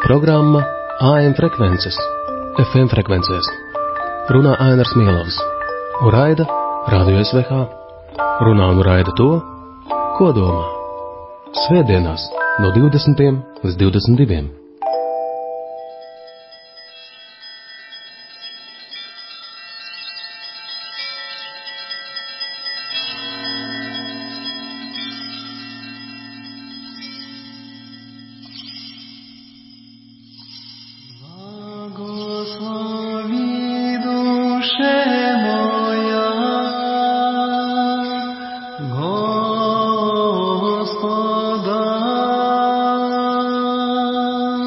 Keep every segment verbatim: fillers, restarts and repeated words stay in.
Programma A M frekvences, F M frekvencēs. Runā Ainars Mielovs. Un raida Radio S V H. Runā un raida to, ko domā. Svētdienās no divdesmitiem līdz divdesmit diviem. Господа.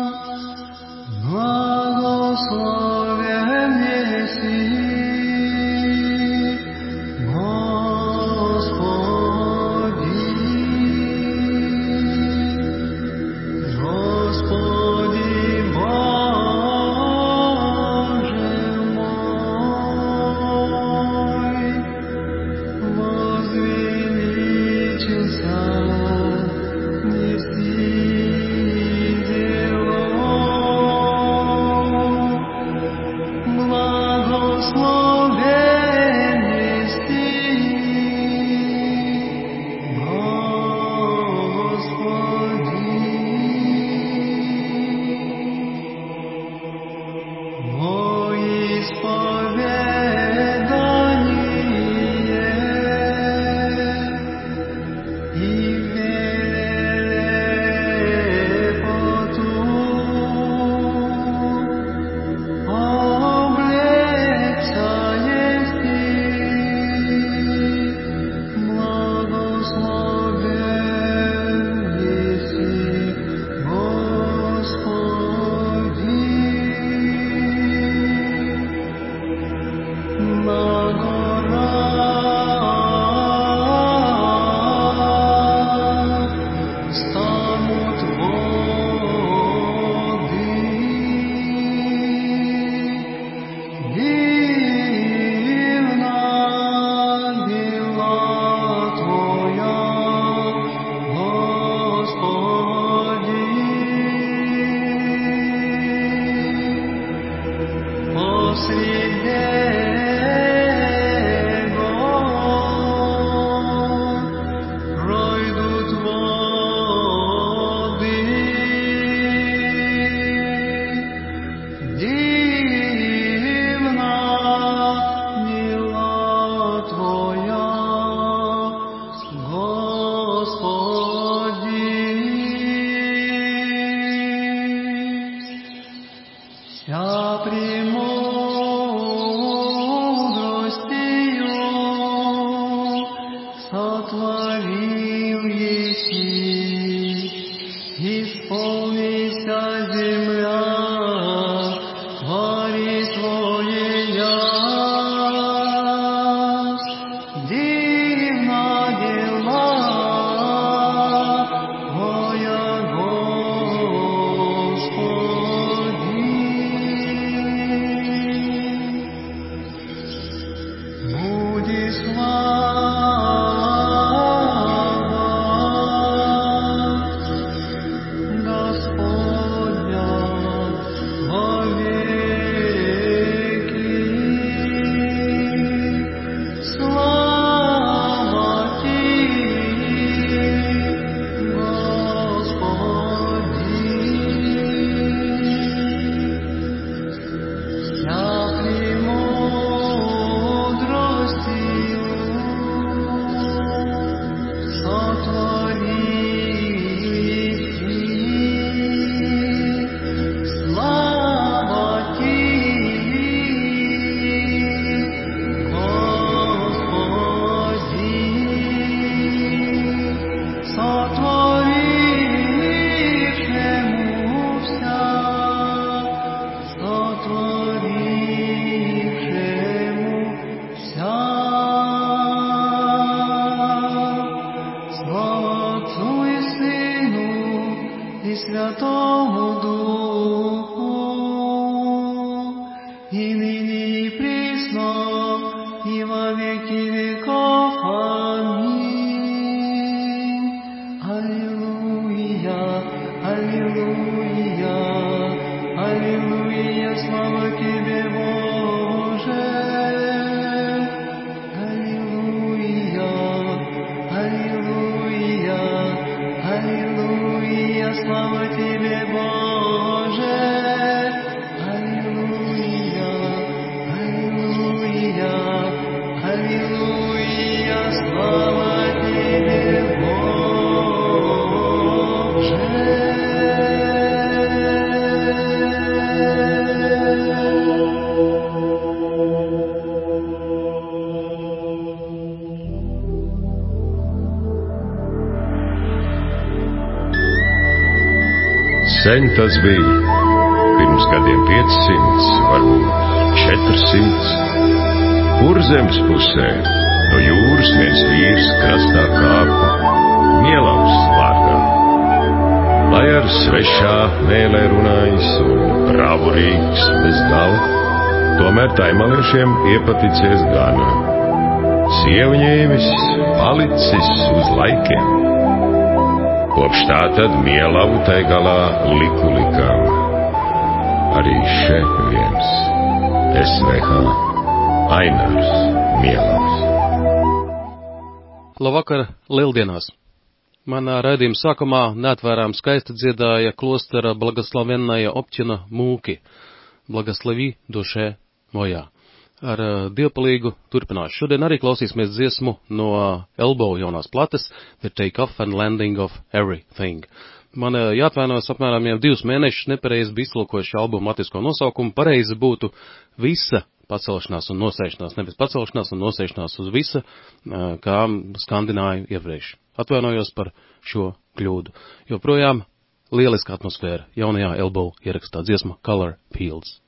Sen tas bija, pirms gadiem piecsimt, varbūt četrsimt. Kurzemes pusē no jūras viens vīrs krastā kāpa, Mielavs vārdā. Lai ar svešā mēlē runājis un bravurīgs bez gala, tomēr taimaliešiem iepaticies gana. Sievņēmis palicis uz laikiem. Kopš tā tad Mielavu tai galā liku likām. Arī šeit viens S V H Ainārs Mielavs. Labvakar, lieldienās! Manā raidījuma sākumā neatvērām skaisti dziedāja klostera Blagoslavennaja Opķina mūki Blagoslavi dušē mojā. Ar uh, dievpalīgu turpināšu. Šodien arī klausīsimies dziesmu no Elbow jaunās plates The Take Off and Landing of Everything. Man uh, jāatvainojas apmēram jau divus mēnešus nepareizi bija izlūkojuši albumu matisko nosaukumu. Pareizi būtu visa pacelšanās un nosēšanās, nevis pacelšanās un nosēšanās uz visa, uh, kā skandināju iepriekš. Atvainojos par šo kļūdu. Joprojām lieliska atmosfēra jaunajā Elbow ierakstā dziesma Color Fields.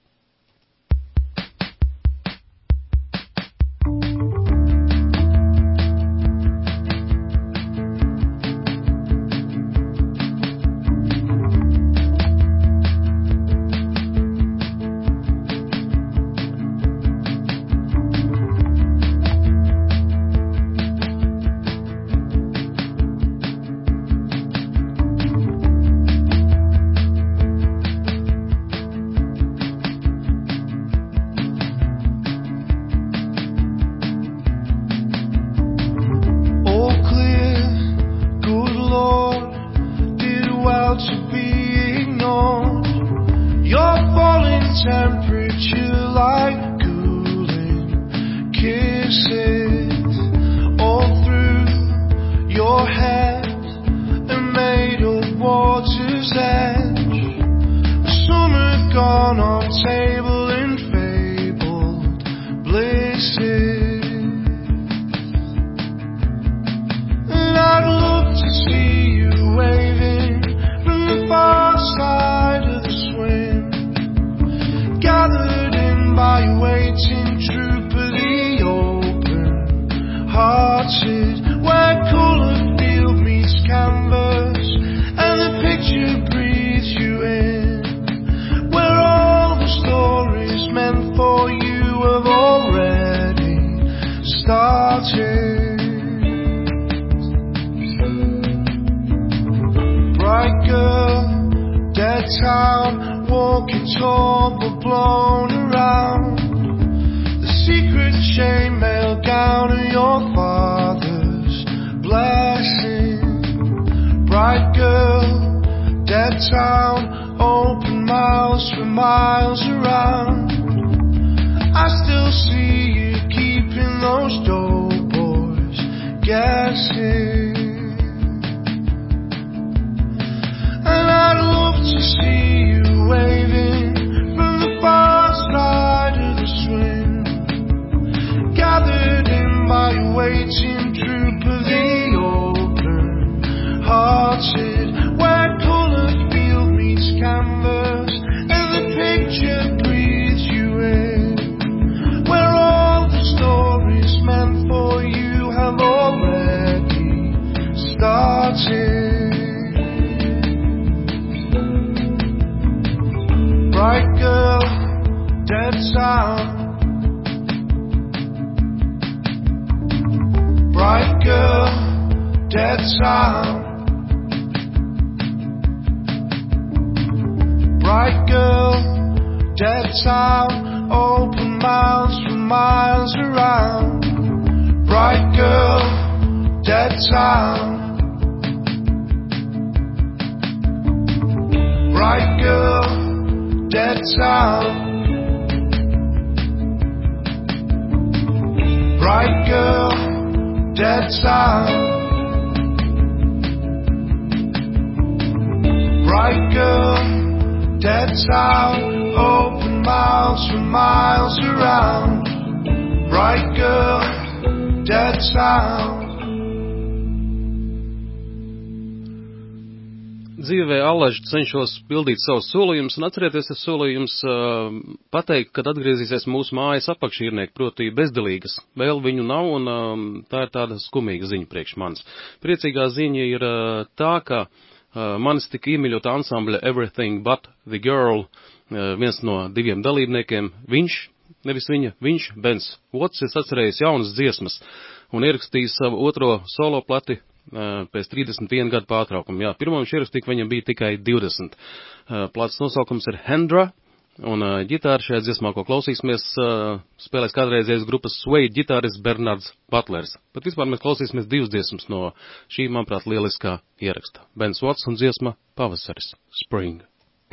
dzīvē allaži cenšos pildīt savus solījumus, un atcerieties, es solīju jums uh, pateikt, kad atgriezīsies mūsu mājas apakšīrnieki, proti bezdelīgas. Vēl viņu nav, un um, tā ir tāda skumīga ziņa priekš manis. Priecīgā ziņa ir uh, tā, ka uh, manis tik iemīļota ansambļa Everything But The Girl, uh, viens no diviem dalībniekiem, viņš, nevis viņa, viņš, Bens Watts, ir atcerējis jaunas dziesmas un ierakstījis savu otro solo plati pēc trīsdesmit viena gadu pārtraukuma. Jā, pirmo viņš ierakstīja, ka viņam bija tikai divdesmit. Plats nosaukums ir Hendra, un ģitāra šajā dziesmā, ko klausīsimies, spēlēs kādreizējais grupas Suede ģitārists Bernards Butlers. Pat vispār mēs klausīsimies divas dziesmas no šī, manuprāt, lieliskā ieraksta. Bens Watts un dziesma Pavasaris, Spring.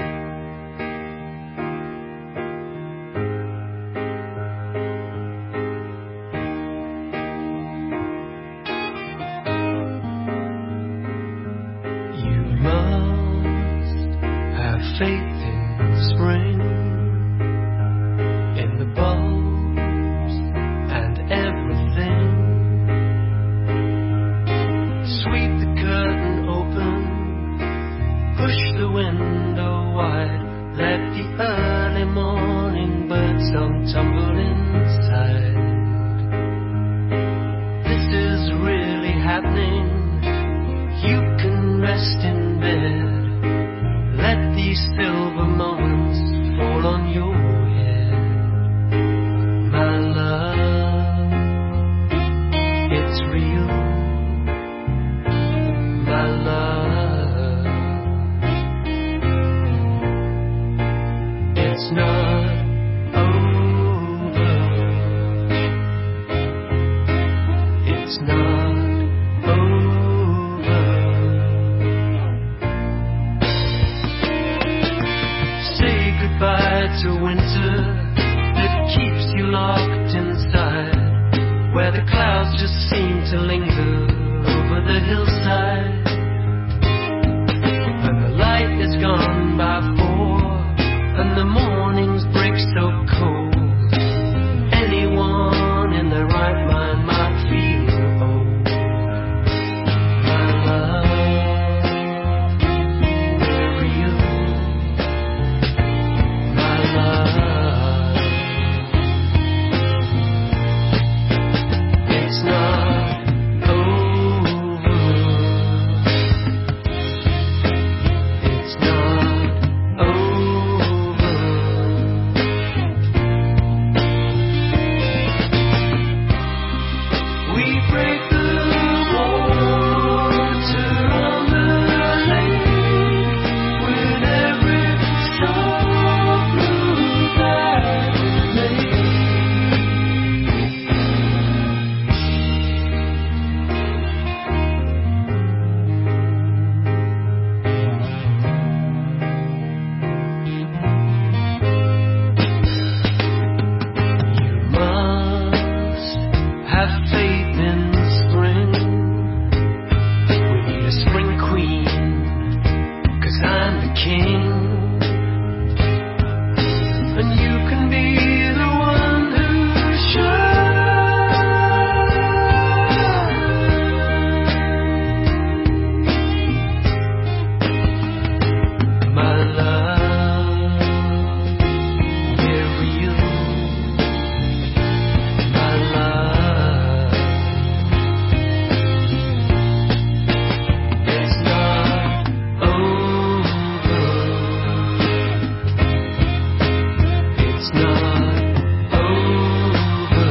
Faith in spring, in the bulbs and everything. Sweep the curtain open, push the window wide, let the early morning birds don't tumble inside. This is really happening, you can rest in bed. Let these silver moments fall on your head. My love, it's real. My love, it's not over. It's not over. Goodbye to winter that keeps you locked inside, where the clouds just seem to linger over the hillside. And the light is gone by four, and the mornings break so cold. Anyone in their right mind might feel old. My love, we're real. It's not over. It's not over. We break the water on the lake with every soft blue that we make. You must have faith in spring. We need a spring queen, 'cause I'm the king. And you can be the one who shines. My love, we're real. My love, it's not over. It's not over.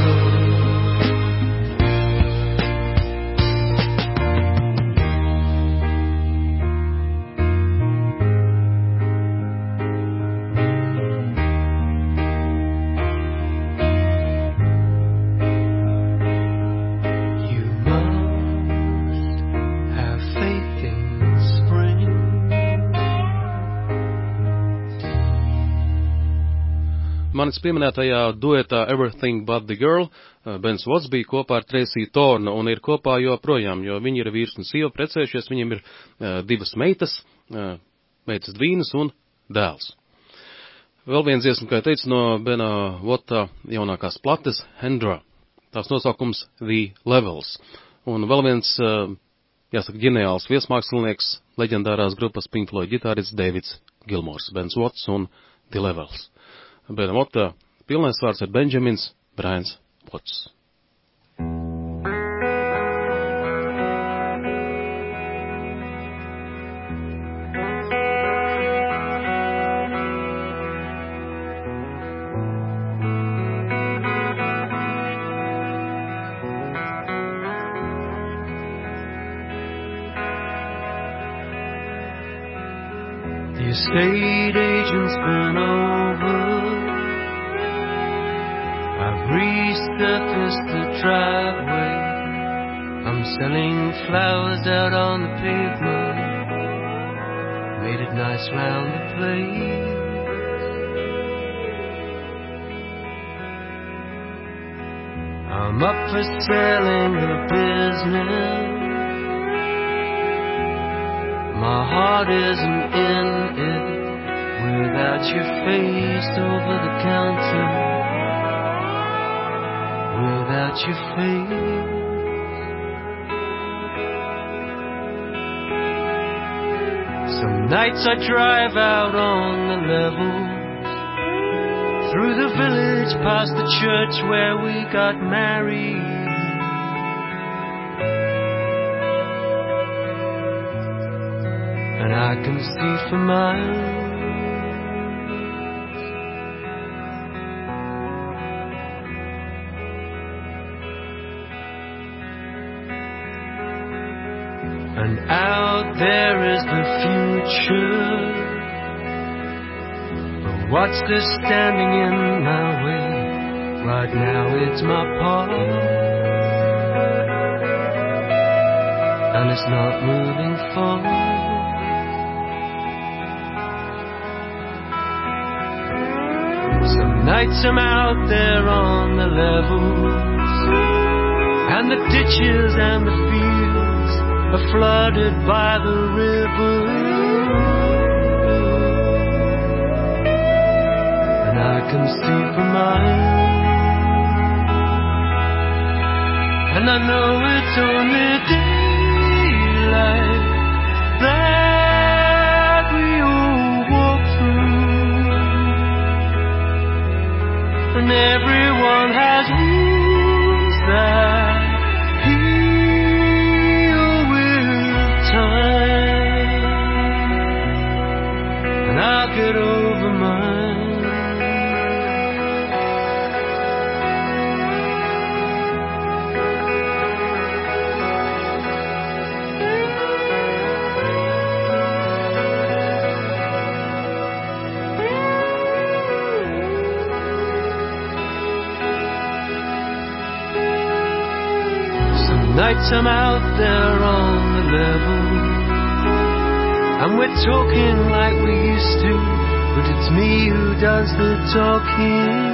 You must have faith in spring. Manis pieminētajā duetā Everything But The Girl, Bens Watts bija kopā ar Tracy Thorne un ir kopā joprojām, jo viņi ir vīrs un sieva precējušies, viņiem ir uh, divas meitas, uh, meitas Dvīnas un dēls. Vēl viens dziesma, kā teicu, no Bena Watta jaunākās plates, Hendra. Tās nosaukums The Levels. Un vēl viens uh, jāsaka, ģeniāls viesmākslinieks, leģendārās grupas Pink Floyd ģitārists Davids Gilmors, Bens Watts un The Levels. Benam Ottā pilnais vārds ir Benjamins Brians Watts. The estate agent's been over. I've resurfaced the driveway. I'm selling flowers out on the pavement. Made it nice round the place. I'm up for selling the business. My heart isn't in it without your face over the counter. Without your face. Some nights I drive out on the levels, through the village past the church where we got married. And I can see for miles. And out there is the future. But what's this standing in my way? Right now it's my past, and it's not moving forward. Some nights I'm out there on the levels, and the ditches and the fields are flooded by the river. And I can see for miles, and I know it's only daylight that we all walk through, and everyone has wounds that and I'll get over mine. Some nights I'm out there on the level, and we're talking like we used to, but it's me who does the talking.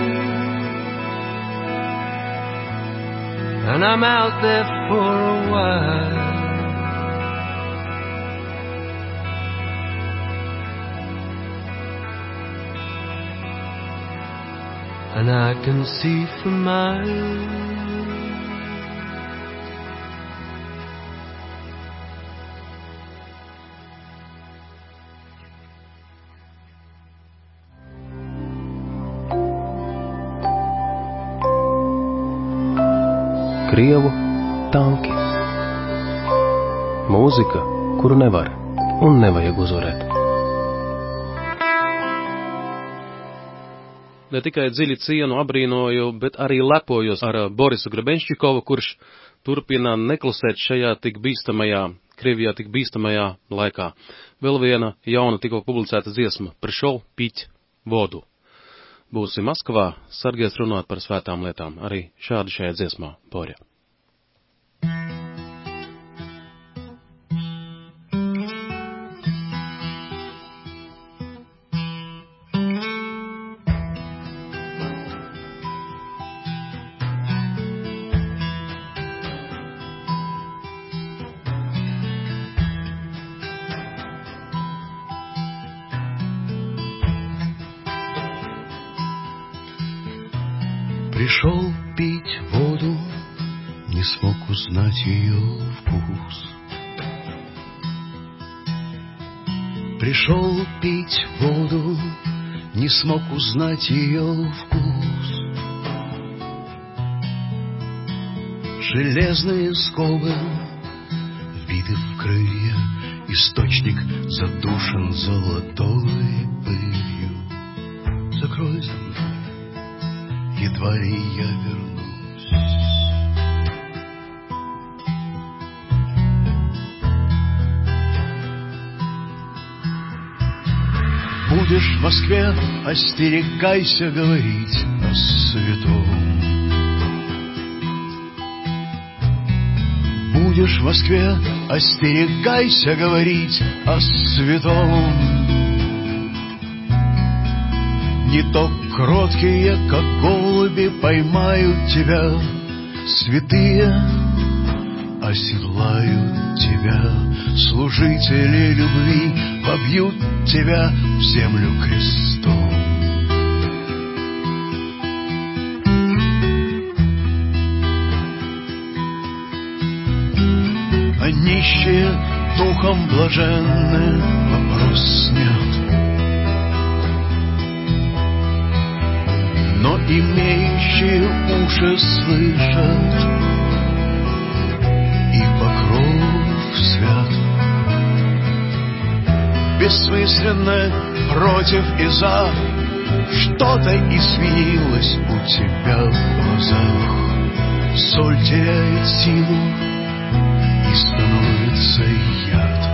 And I'm out there for a while, and I can see for miles. Krievu tanki. Mūzika, kuru nevar un nevajag uzvarēt. Ne tikai dziļi cienu, abrīnoju, bet arī lepojos ar Borisu Grebenščikovu, kurš turpina neklusēt šajā tik bīstamajā, Krievijā tik bīstamajā laikā. Vēl viena jauna tikko publicēta dziesma, Prišol pić vodu. Būsim Maskavā, sargies runāt par svētām lietām, arī šādi šajā dziesmā, Borja. Пришел пить воду, не смог узнать ее вкус. Пришел пить воду, не смог узнать ее вкус. Железные скобы вбиты в крылья, источник задушен золотой пылью. Закрой за мной, едва ли я вернусь. Будешь в Москве, остерегайся говорить о святом. Будешь в Москве, остерегайся говорить о святом. Не то кроткие, как голуби, поймают тебя, святые оседлают тебя, служители любви вобьют тебя в землю крестом. А нищие духом блаженны, вопрос нет. Но имеющие уши слышат, и покров свят. Бессмысленно против и за, что-то изменилось у тебя в глазах. Соль теряет силу и становится яд.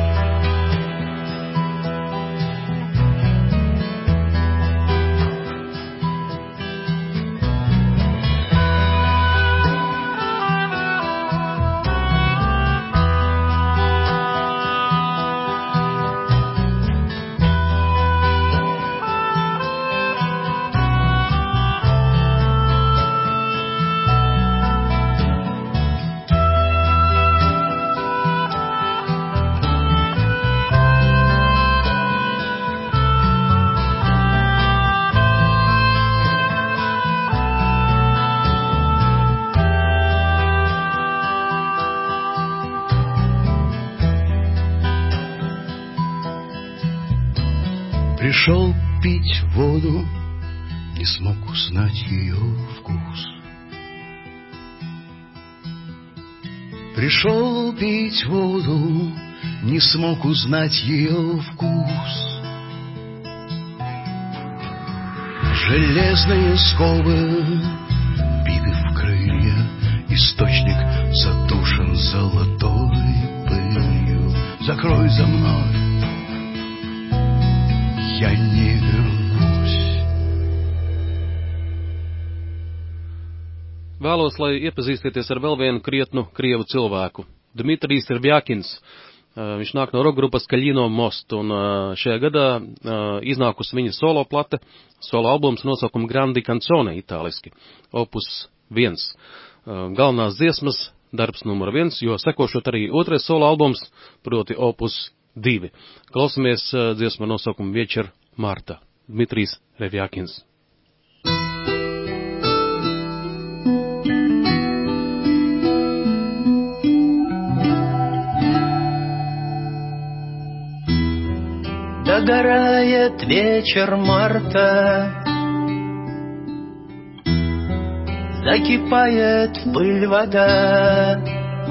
Пришел пить воду, не смог узнать ее вкус. Пришел пить воду, не смог узнать ее вкус. Железные скобы биты в крылья, источник задушен золотой пылью. Закрой за мной, я не вернусь. Vēlos, lai iepazīstieties ar vēl vienu krietnu krievu cilvēku. Dmitrijs Revjakins. Viņš nāk no roka grupas Kaļino Most, un šajā gadā iznākusi viņa solo plate, solo albums nosaukuma Grandi Canzone itāliski, opus viens. Galvenās dziesmas, darbs numur viens, jo sekošot arī otrais solo albums, proti opus divi. Klausamies dziesmu nosaukumu Večer Marta. Dmitrijs Revjakins. Догорает вечер марта, закипает в пыль вода.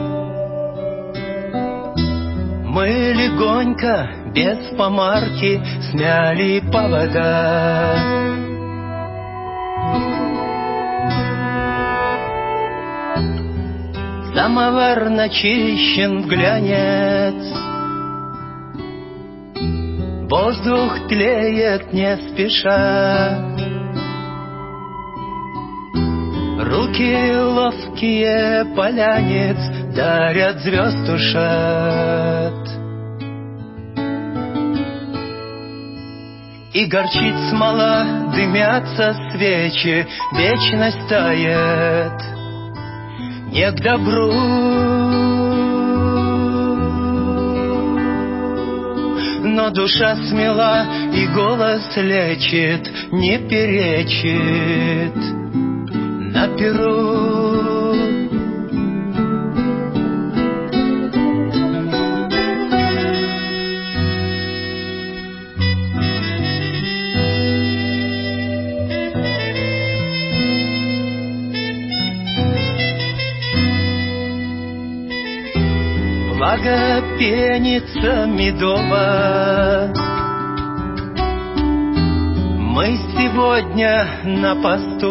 Мы легонько, без помарки, смяли повода. Самовар начищен в глянец, воздух тлеет не спеша. Руки ловкие полянец дарят звезд ушат. И горчит смола, дымятся свечи, вечность тает, не к добру. Но душа смела, и голос лечит, не перечит на перу. влага пенится медово. Мы сегодня на посту,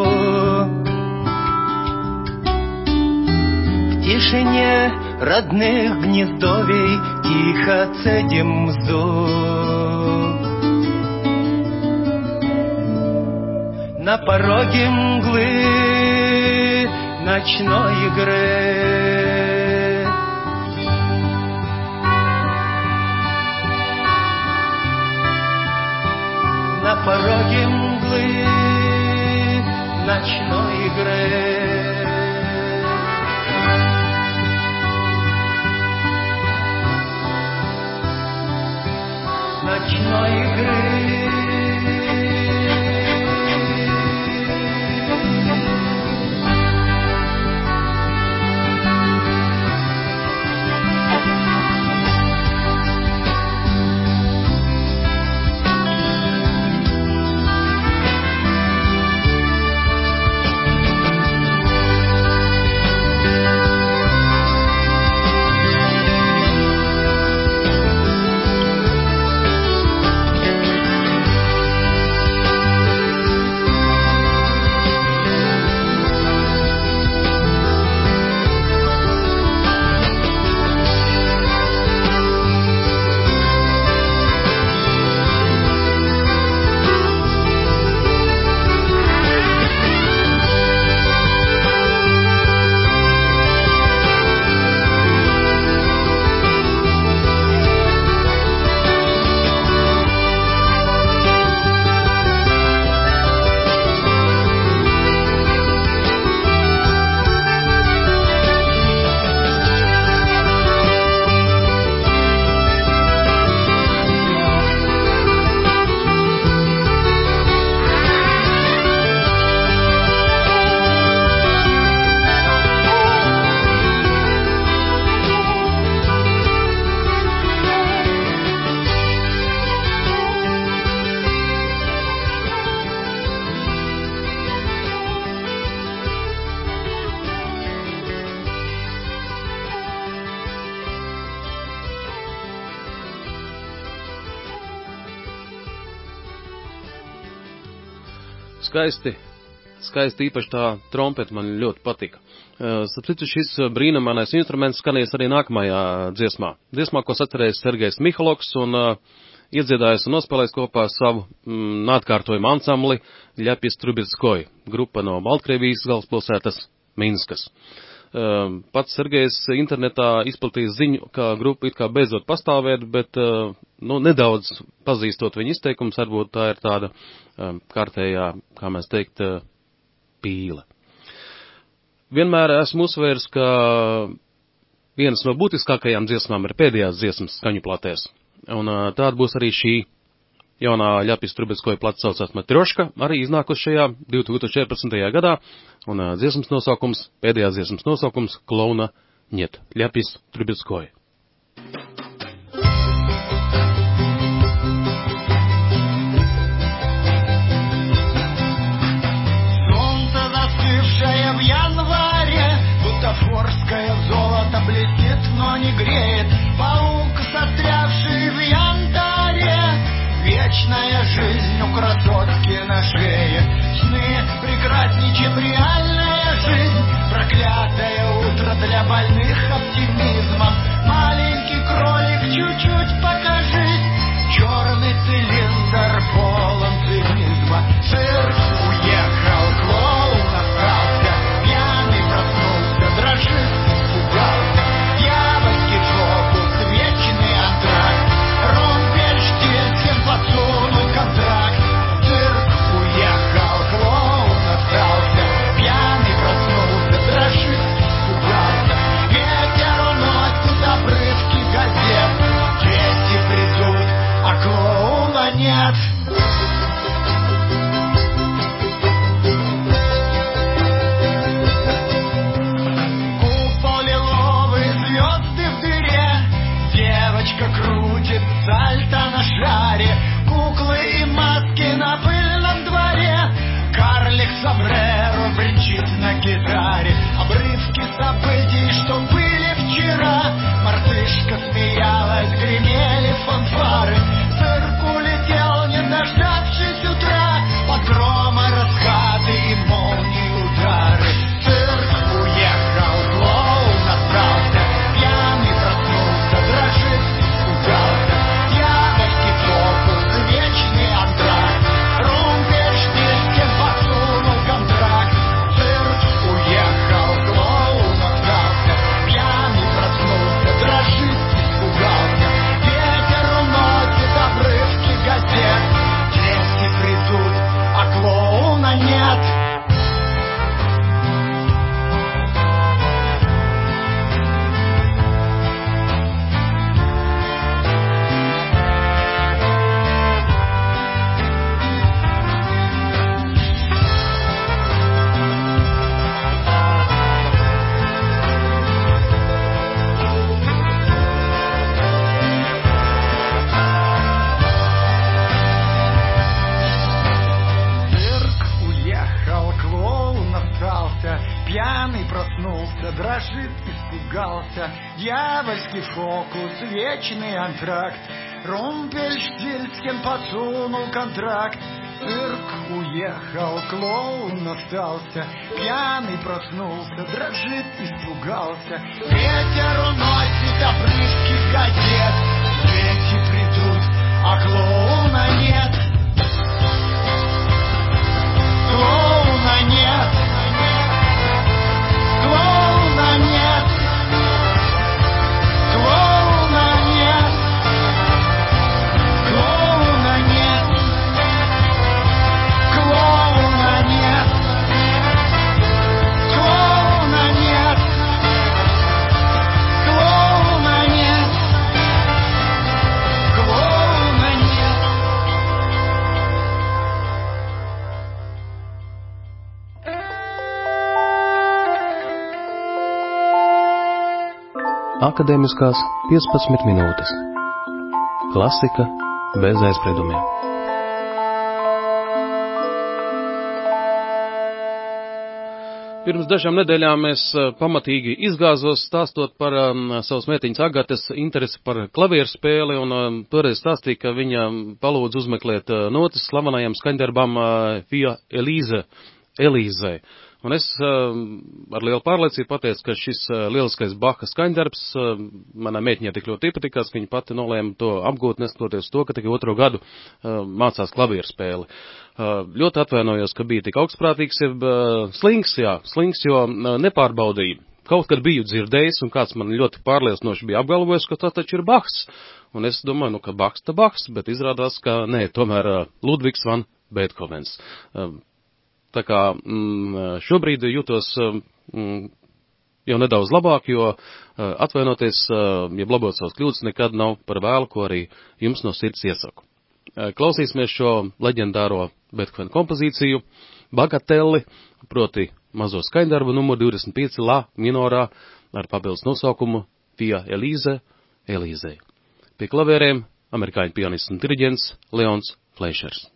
в тишине родных гнездовий тихо цедим мзду. На пороге мглы ночной игры на пороге мглы ночной игры ночной игры. Skaisti, skaisti īpaši tā trompeta man ļoti patika. Starp citu, šis brīnumainais instruments skanēs arī nākamajā dziesmā. Dziesmā, ko sacerējis Sergejs Mihaloks un uh, iedziedājis un nospēlējis kopā savu mm, atkārtojumu ansambli Ļapis Trubetskoji, grupa no Baltkrievijas galvaspilsētas Minskas. Uh, pats Sergejs internetā izplatījis ziņu, ka grupa it kā beidzot pastāvēt, bet uh, nu, nedaudz pazīstot viņa izteikums, varbūt tā ir tāda um, kārtējā, kā mēs teikt, uh, pīle. Vienmēr esmu uzsvērs, ka vienas no būtiskākajām dziesmām ir pēdējās dziesmas skaņu platēs. Un uh, tāda būs arī šī jaunā Ļapis Trubetskoja plata saucās Matrioška, arī iznākus šajā divi tūkstoši četrpadsmitajā gadā. Un uh, dziesmas nosaukums, pēdējās dziesmas nosaukums Klauna Niet, Ļapis Trubetskoja. В январе бутафорское золото блестит, но не греет. Паук, застрявший в янтаре, вечная жизнь у красотки на шее. Сны прекрасней, чем реальная жизнь, проклятое утро для больных оптимизмом. Маленький кролик, чуть-чуть покажись, черный цилиндр полон цинизма. Цирк уехал, клоун остался, дрожит, испугался, дьявольский джоб Дьявольский фокус, вечный антракт. Румпельштильцхен подсунул контракт. Цирк уехал, клоун остался. Пьяный проснулся, дрожит, испугался. Ветер уносит обрывки газет. Дети придут, а клоуна нет. Клоуна нет. Клоуна нет. Клоуна нет. Клоуна нет. Клоуна нет. Клоуна нет. Клоуна нет. Клоуна нет. Akadēmiskās piecpadsmit minūtes. Klasika bez aizspriedumiem. Pirms dažām nedēļām es pamatīgi izgāzos stāstot par um, savas meitiņas Agates interesi par klavieru spēli, un um, toreiz stāstīja, ka viņa palūdz uzmeklēt uh, notis slavenajam skaņdarbam uh, Via Elīze, Elīzē. Un es uh, ar lielu pārliecību pateicu, ka šis uh, lieliskais Baha skaņdarbs uh, manai meitiņai tik ļoti iepatikās, ka viņa pati nolēma to apgūt, neskatoties to, ka tikai otro gadu uh, mācās klavieru spēli. Uh, ļoti atvainojos, ka bija tik augstprātīgs, jeb uh, slings, jā, slings, jo uh, nepārbaudīju. Kaut kad biju dzirdējis, un kāds man ļoti pārliecinoši bija apgalvojis, ka tas taču ir Bahs. Un es domāju, nu, ka Bahs ta Bahs, bet izrādās, ka nē, tomēr uh, Ludvigs van Beethovens. Uh, tā kā mm, šobrīd jūtos mm, jau nedaudz labāk, jo uh, atvainoties, uh, ja labot savas kļūdas, nekad nav par vēlu, ko arī jums no sirds iesaku. Uh, klausīsimies šo leģendāro Beethoven kompozīciju Bagatelli, proti mazo skaņdarbu numur divdesmit pieci La minorā ar papildus nosaukumu Via Elīze, Elīzē. Pie klavierēm amerikāņu pianists un diriģents Leons Fleischers.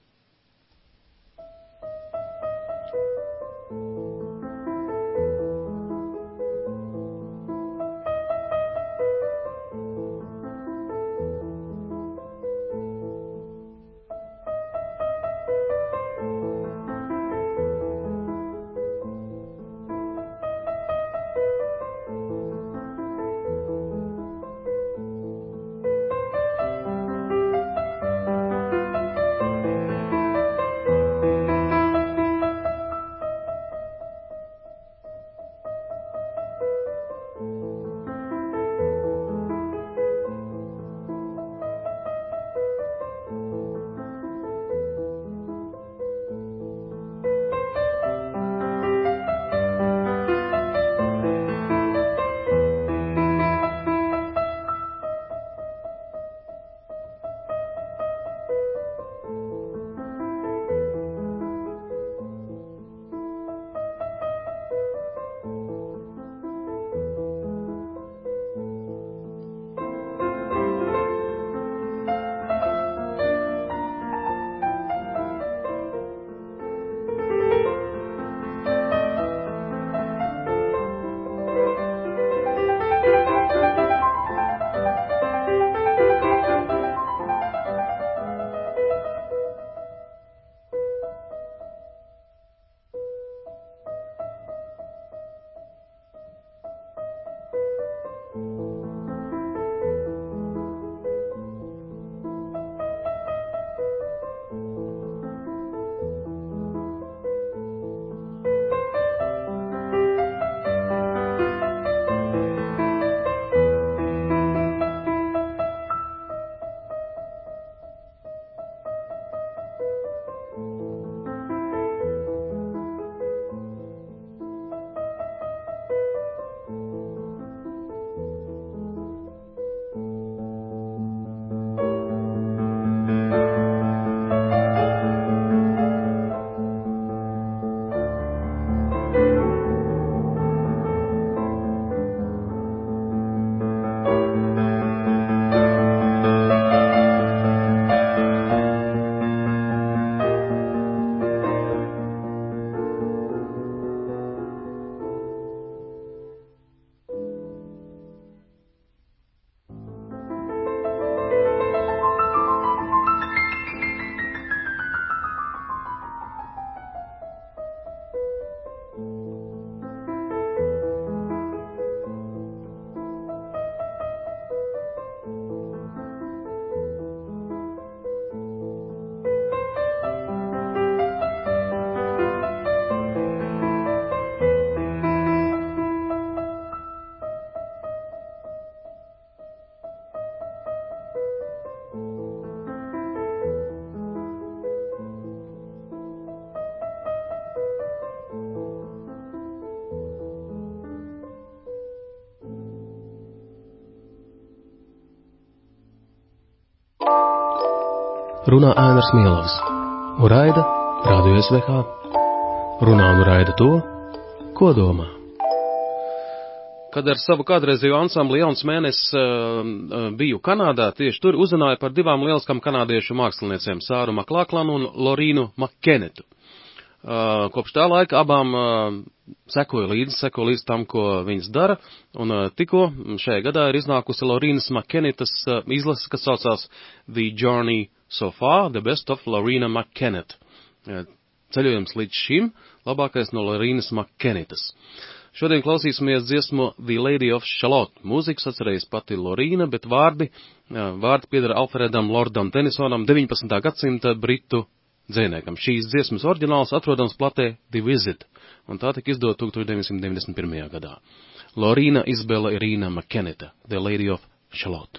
runā Ainars Mielovs un raida Radio S V H. Runā un raida to, ko domā. Kad ar savu kādreizējo ansambli Jauns mēnesis uh, biju Kanādā, tieši tur uzrunāju par divām lieliskām kanādiešu māksliniecēm, Sāru Maklaklanu un Lorīnu Makkenetu. Uh, kopš tā laika abām uh, sekoju līdzi, sekoju līdzi tam, ko viņas dara, un uh, tikko šajā gadā ir iznākusi Lorīnas Makkenetas uh, izlase, kas saucās The Journey So Far, The Best of Lorīna Makkenet. Uh, ceļojums līdz šim, labākais no Lorīnas Makkenetas. Šodien klausīsimies dziesmu The Lady of Shalott. Mūzikas atcerējas pati Lorīna, bet vārdi, vārdi piedara Alfredam Lordam Tenisonam, deviņpadsmitā gadsimta britu dzejniekam. Šīs dziesmas oriģināls atrodams platē The Visit, un tā tika izdota tūkstoš deviņsimt deviņdesmit pirmajā gadā. Lorīna Izabela Irīna Makkeneta, The Lady of Shalott.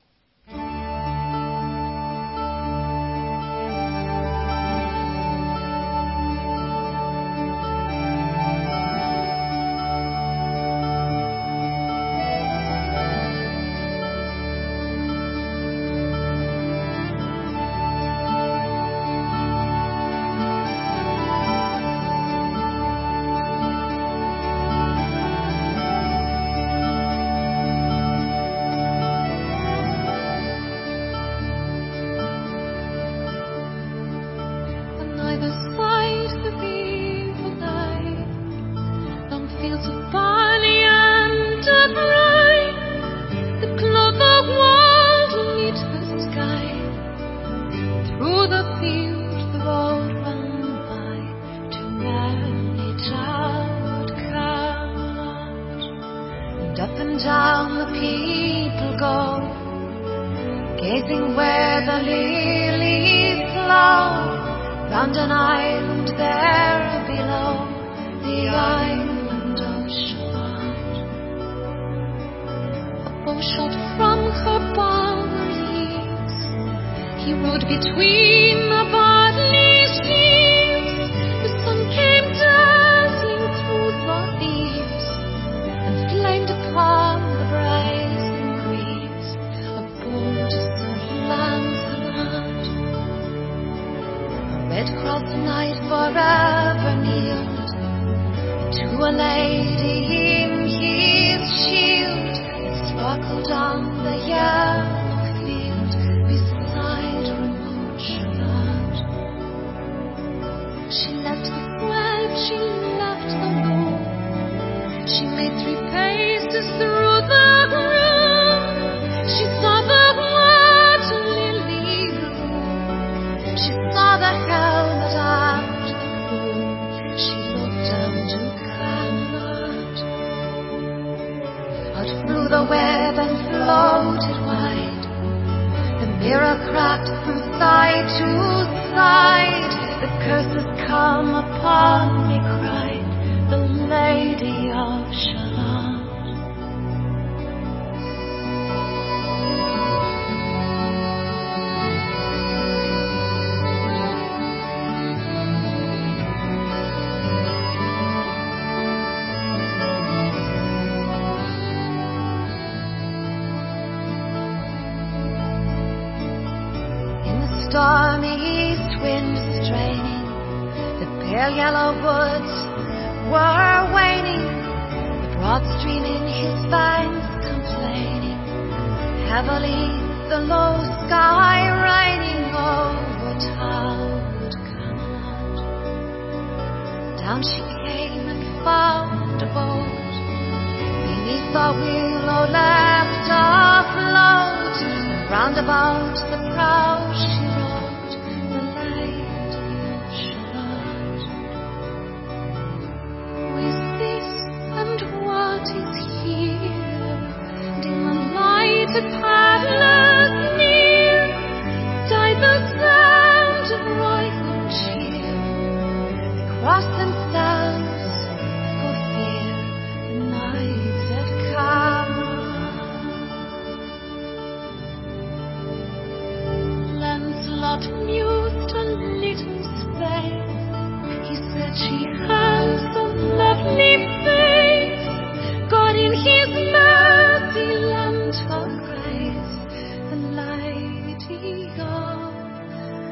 Stormy east wind straining, the pale yellow woods were waning, the broad stream in his banks complaining, heavily the low sky raining over towered Camelot. Down she came and found a boat beneath the willow left afloat, round about the prow she the palace near, died the sound of rifle cheer. They cross themselves for fear the knights had come. Lancelot mused a little space. He said she has a lovely face. God in his mercy lent her grace, the Lady of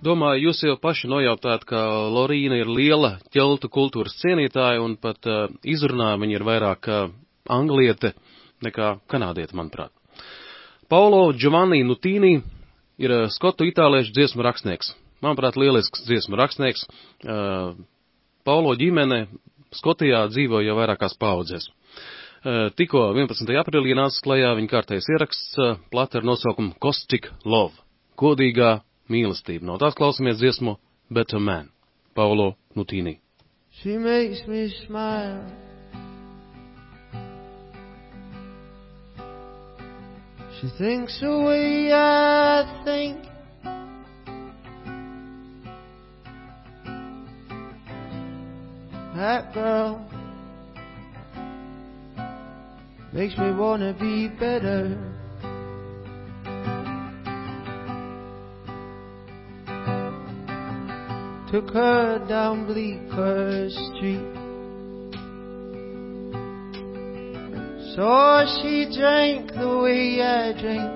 Domāju, jūs jau paši nojautājat, ka Lorīna ir liela ķeltu kultūras cienītāja un pat uh, izrunā viņa ir vairāk uh, angliete nekā kanādiete, manuprāt. Paulo Giovanni Nutini ir uh, skotu itāliešu dziesmu rakstnieks. Manuprāt, lielisks dziesmu rakstnieks. Uh, Paulo ģimene Skotijā dzīvo jau vairākās paudzēs. Uh, tikko vienpadsmitajā aprīlī nāca klajā viņa kārtējs ieraksts uh, plata ar nosaukumu Caustic Love, kodīgā mīlestība. No tās klausamies dziesmu Better Man, Paulo Nutini. She makes me smile. She thinks the way I think. That girl makes me wanna be better. Took her down Bleecker Street. So she drank the way I drink.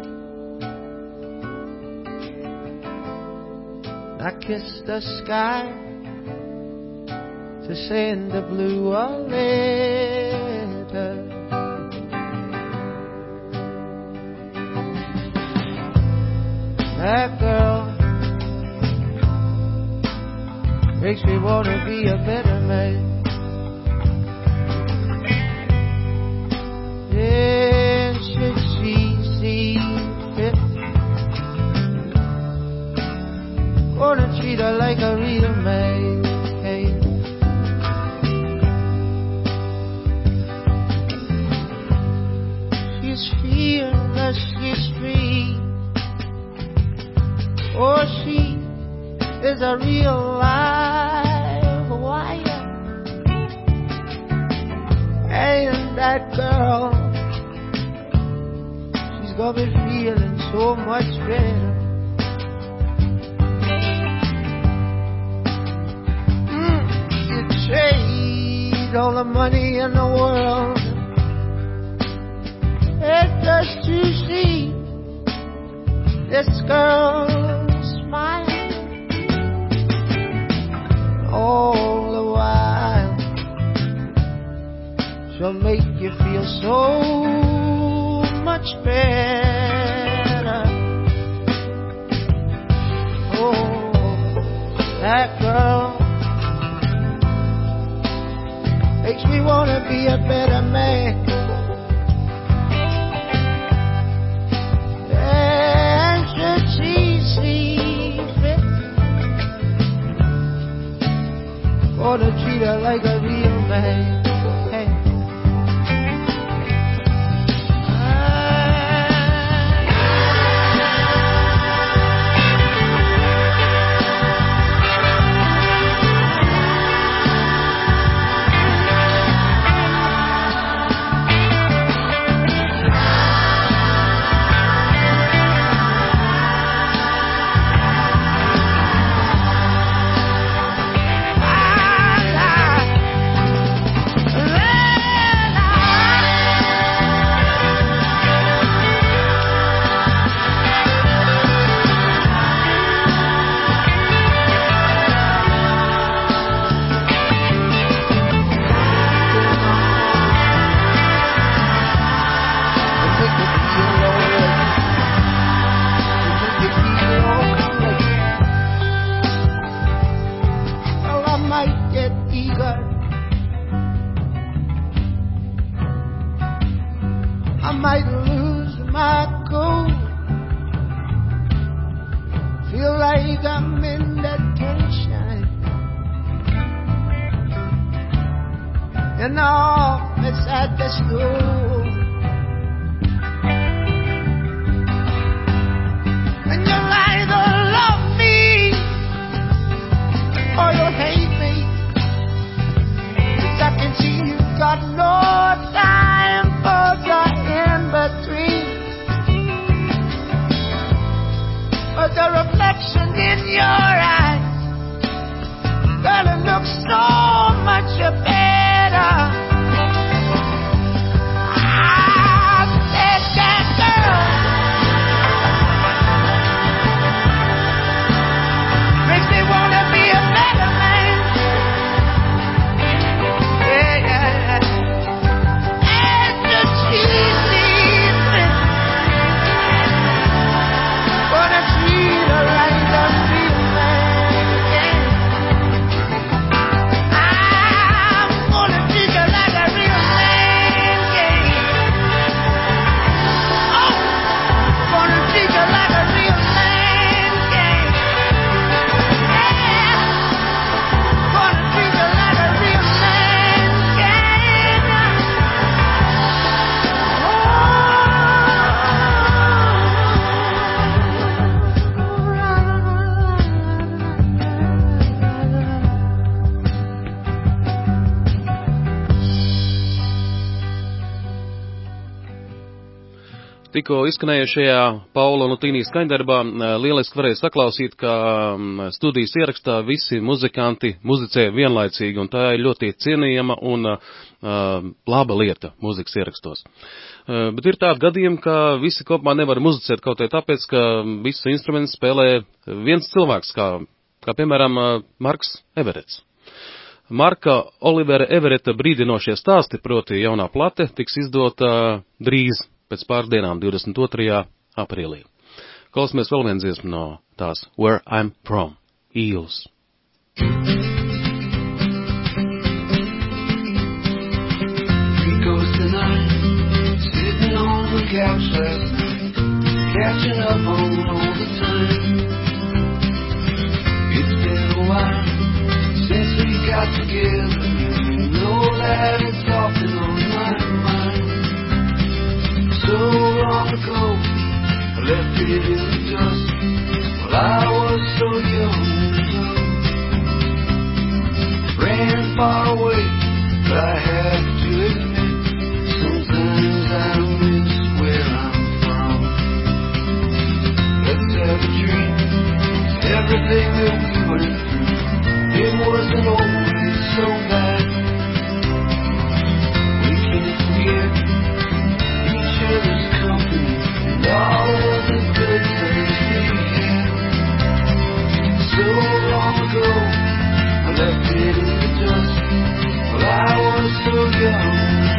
I kissed the sky to send the blue a letter. That girl makes me wanna be a better man. And should she see fit, gonna treat her like a real man. She's fearless, she's free. Oh, she is a real live wire. And that girl, she's got me feeling so much better. Mm, you trade all the money in the world, and just to see this girl's smile. All the while she'll make you feel so much better. Oh, that girl makes me wanna be a better man. And should she see fit, gonna treat her like a real man. Hey. So much better. Tikko izskanējušajā Paula Nutīnī skaņdarbā lieliski varēja saklausīt, ka studijas ierakstā visi muzikanti muzicē vienlaicīgi, un tā ir ļoti cienījama un uh, laba lieta muzikas ierakstos. Uh, bet ir tādi gadījumi, ka visi kopumā nevar muzicēt kaut vai tāpēc, ka visu instrumentu spēlē viens cilvēks, kā, kā piemēram uh, Marks Everets. Marka Olivera Evereta brīdinošie stāsti, proti jaunā plate, tiks izdota drīz pēc pārdienām divdesmit otrajā aprīlī. Klausamies vēl viens dziesmu no tās Where I'm From, Eels. He goes tonight, sitting on the couch last night, catching up on all the time. It's been a while since we got together, you know that it's often on my mind. So long ago, I left it in the dust. Well, I was so young and dumb. Ran far away, but I have to admit, sometimes I miss where I'm from. Let's have a drink. Everything that we went through, it wasn't always so bad. We can't forget other's company and all of the good things we had. So long ago, I left it in the dust. Well, I was so young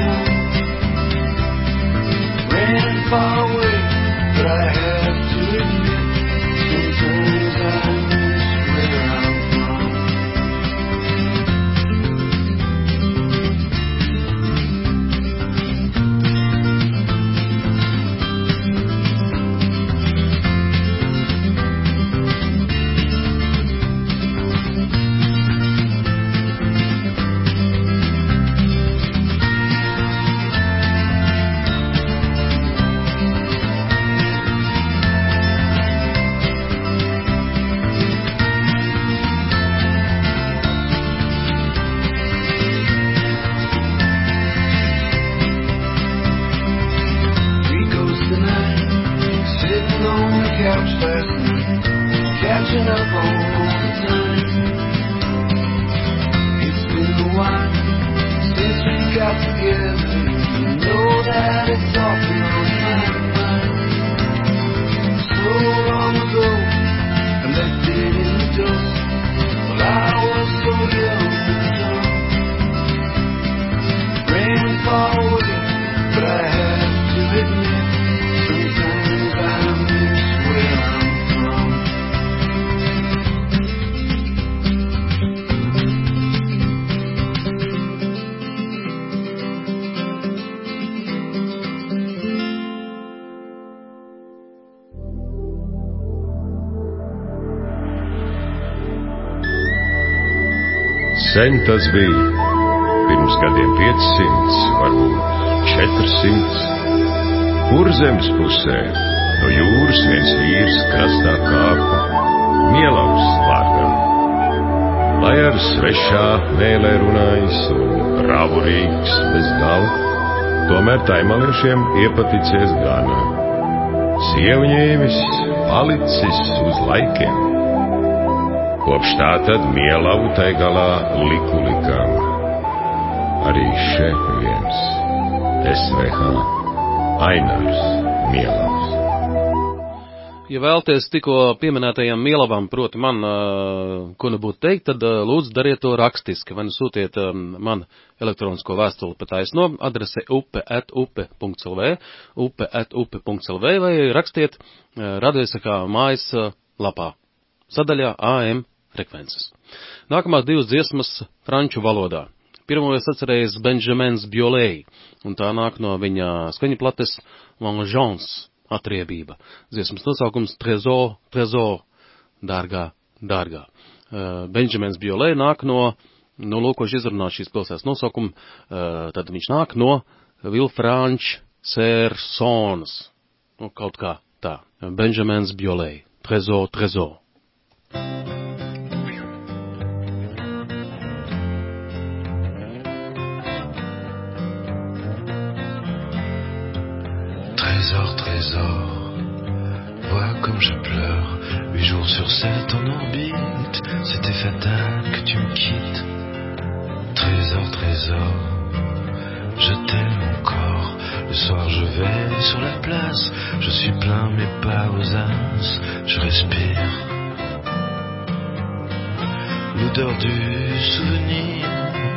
and dumb. Ran far away, but I have to admit, sometimes I miss where I'm from. Sen tas bija, pirms gadiem piecsimt, varbūt četrsimt, Kurzemes pusē no jūras viens vīrs krastā kāpa, Mielavs vārdā. Lai ar svešā mēlē runājis un ravurīgs bez gala, tomēr taimaliešiem iepaticies gana. Sievņēmis palicis uz laikiem. Kopš tā tad Mielavu tai galā liku likām. Arī še viens S V H Ainārs Mielavs. Ja vēlties tikko pieminētajam Mielavam, proti man, ko nebūtu teikt, tad lūdzu dariet to rakstiski, vai nu sūtiet man elektronisko vēstuli pa taisno, adrese upe at upe punkts l v, upe at upe punkts l v, vai rakstiet Radio S V H mājas lapā, sadaļā A M frekvences. Nākamās divas dziesmas franču valodā. Pirmo es atcerējos Benjamins Biolay, un tā nāk no viņa skaņaplates Vengeance, atriebība. Dziesmas nosaukums Trezor, Trezor, dārgā, dārgā. Uh, Benjamins Biolay nāk no, no lūkoši izrunāt šīs pilsētas nosaukumu, uh, tad viņš nāk no Villefranche sur Saône, nu, kaut kā tā. Benjamins Biolay, Trezor, Trezor. Trésor, Trésor, trésor, vois comme je pleure. Huit jours sur sept en orbite, c'était fatal que tu me quittes. Trésor, trésor, je t'aime encore. Le soir je vais sur la place, je suis plein mais pas aux as. Je respire l'odeur du souvenir.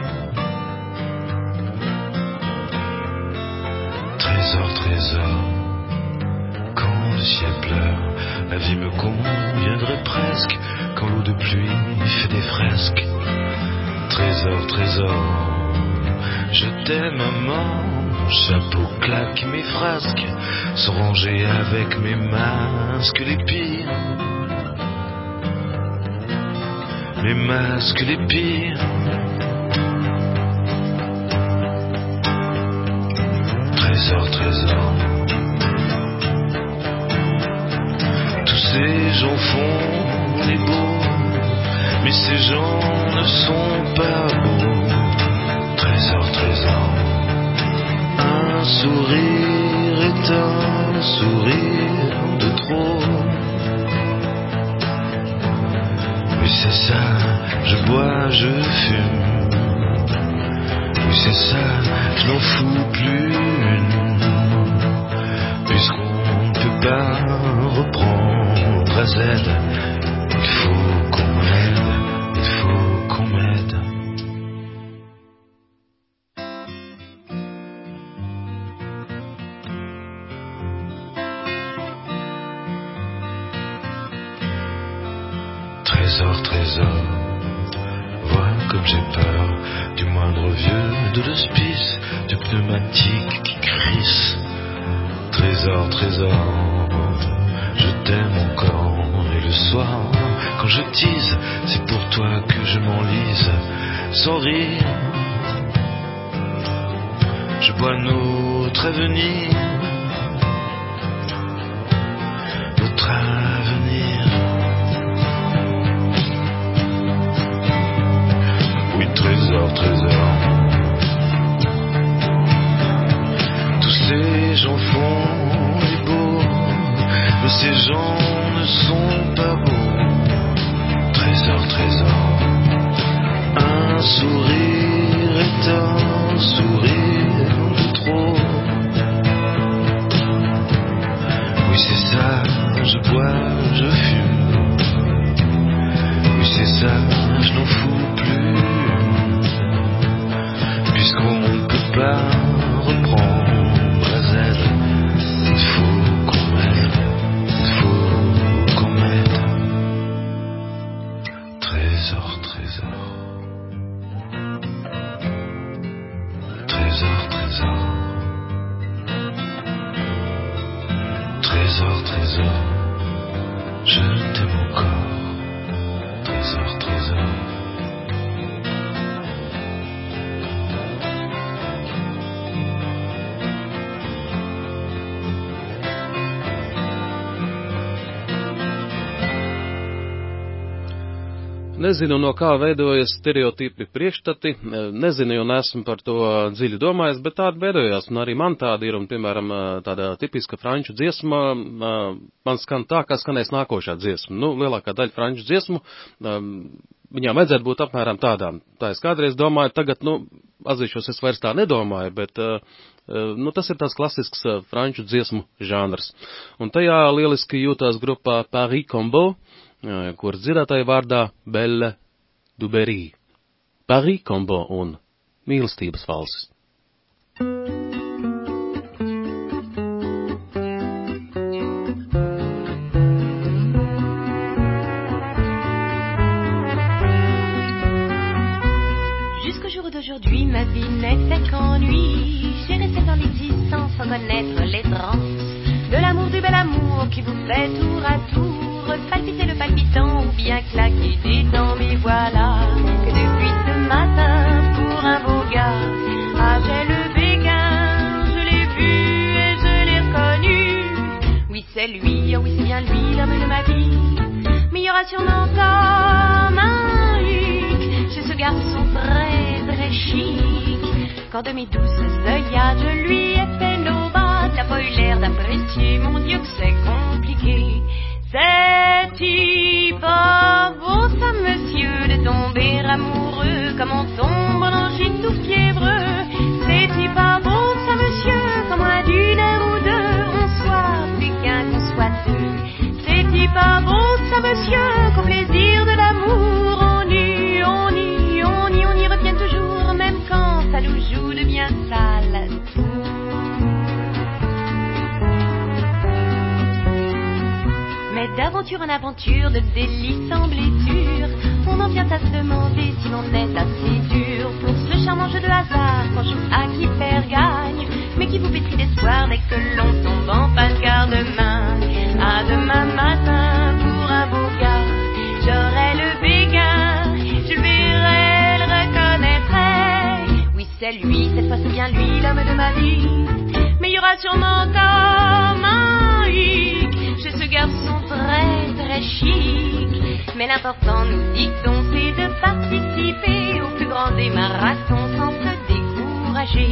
Trésor, trésor, quand le ciel pleure, la vie me conviendrait presque. Quand l'eau de pluie fait des fresques. Trésor, trésor, je t'aime maman. Mon chapeau claque, mes frasques sont rangés avec mes masques les pires. Mes masques les pires. Trésor, trésor, tous ces gens font les beaux, mais ces gens ne sont pas beaux. Trésor, trésor, un sourire est un sourire de trop. Oui c'est ça, je bois, je fume. Oui c'est ça, je n'en fous plus une. Puisqu'on ne peut pas reprendre à Z, il faut qu'on m'aide, il faut qu'on m'aide. Trésor, trésor, vois comme j'ai peur du moindre vieux de l'hospice, du pneumatique qui crisse. Trésor, trésor, je t'aime encore. Et le soir, quand je tease, c'est pour toi que je m'enlise. Sans rire, je bois notre avenir. Notre avenir. Oui, trésor, trésor, tous ces gens font les beaux, mais ces gens ne sont pas beaux. Trésor, trésor, un sourire est un sourire de trop. Oui c'est ça, je bois, je fume. Oui c'est ça, je n'en fous plus. Puisqu'on ne peut pas reprendre à Z, il faut qu'on m'aide, il faut qu'on m'aide. Trésor, trésor, trésor, trésor, trésor, trésor, je t'aime encore. Trésor, trésor. Nezinu, no kā veidojas stereotipi priekšstati, nezinu, jo neesmu par to dziļi domājis, bet tāda veidojās, un arī man tāda ir, un, piemēram, tāda tipiska franču dziesma, man skan tā, kā skanēs nākošā dziesma. Nu, lielākā daļa franču dziesmu, viņām vajadzētu būt apmēram tādām. Tā es kādreiz domāju, tagad, nu, atzīšos, es vairs tā nedomāju, bet, nu, tas ir tās klasisks franču dziesmu žanrs. Un tajā lieliski jūtās grupā Paris Combo, kur dzirdētāja vārdā Belle Duberry. Paris Combo un mīlestības valsis. Jusqu'au jour d'aujourd'hui, ma vie n'est fait qu'ennui. J'ai resté dans l'existence sans connaître les transes de l'amour, du bel amour qui vous fait tour à tour palpiter le palpitant ou bien claquer des dents. Mais voilà que depuis ce matin, pour un beau gars, avait le béguin, je l'ai vu et je l'ai reconnu. Oui c'est lui, oh oui c'est bien lui, l'homme de ma vie. Mais il y aura sûrement comme un hic chez ce garçon très très chic. Quand de mes douces œillades je lui ai fait nos bas, de la pas eu l'air d'apprécier, mon Dieu que c'est compliqué. C'est-il pas beau ça, monsieur, de tomber amoureux comme on tombe en angine tout fiévreux? C'est-il pas beau ça, monsieur, qu'en moins d'une heure ou deux, on soit plus qu'un, qu'on soit deux? C'est-il pas beau ça, monsieur, qu'au plaisir de l'amour, on y, on y, on y, on y revient toujours, même quand ça nous joue de bien sale tout. Mais d'aventure en aventure, de délices en blessure, on en vient à se demander si l'on est assez dur pour ce charmant jeu de hasard qu'on joue à qui perd gagne, mais qui vous pétrit d'espoir dès que l'on tombe en panne. Car demain, à demain matin, pour un beau gars, j'aurai le béguin, je le verrai, le reconnaîtrai. Oui, c'est lui, cette fois c'est bien lui, l'homme de ma vie. Mais il y aura sûrement comme un hic chez ce garçon très très chic. Mais l'important, nous dit-on, c'est de participer au plus grand des marathons sans se décourager.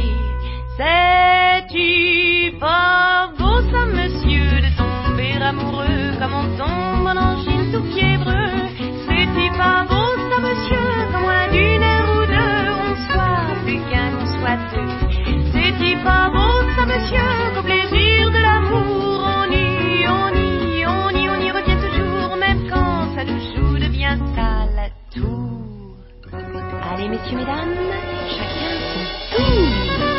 C'est-tu pas beau ça, monsieur, de tomber amoureux comme on tombe en angine tout fiévreux? C'est-tu pas beau ça, monsieur, qu'en moins d'une heure ou deux, on soit plus qu'un, on soit deux? C'est-tu pas beau ça, monsieur, qu'au plaisir de l'amour, on y, on y, on y, on y revient toujours, même quand ça nous joue de bien sale tour. Allez, messieurs, mesdames, chacun son tour.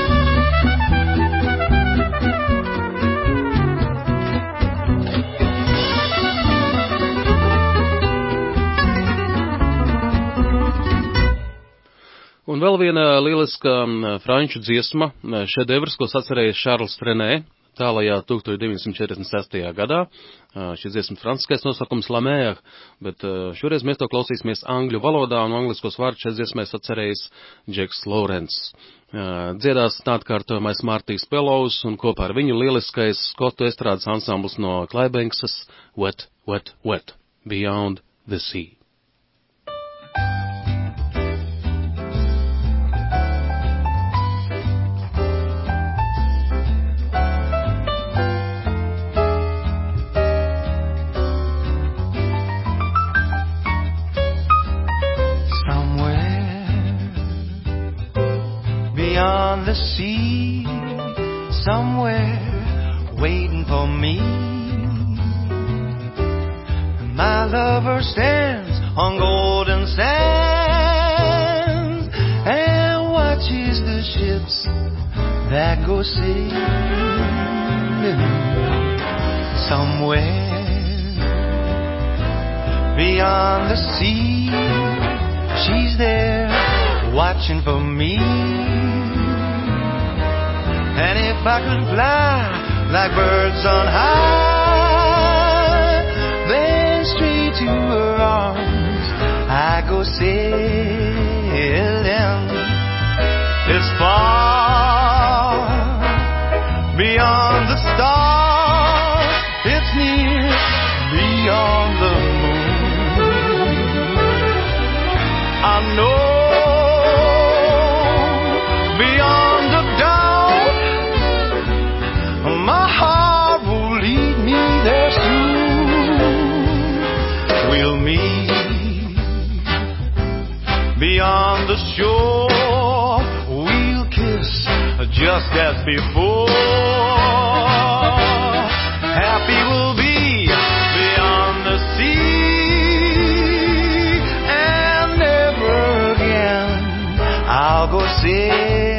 Un vēl viena lieliska franču dziesma, šedevrs, ko sacerējis Šarls Trenē, tālajā tūkstoš deviņsimt četrdesmit sestajā gadā. Šis dziesmas franciskais nosaukums La Mer, bet šoreiz mēs to klausīsimies angļu valodā, un angliskos vārdus šeit dziesmai sacerējis Džeks Lawrence. Dziedās atkārtojamais Martīs Pelows, un kopā ar viņu lieliskais skotu estrādes ansambls no Klaibanksas Wet, Wet, Wet, Beyond the Sea. Beyond the sea, somewhere waiting for me, my lover stands on golden sands and watches the ships that go sailing. Somewhere beyond the sea, she's there watching for me. And if I could fly like birds on high, then straight to her arms I go sailing. It's far beyond the stars, it's near beyond the moon. I know beyond a doubt, my heart will lead me there soon. We'll meet beyond the shore, we'll kiss just as before. Happy we'll be beyond the sea, and never again I'll go sailing.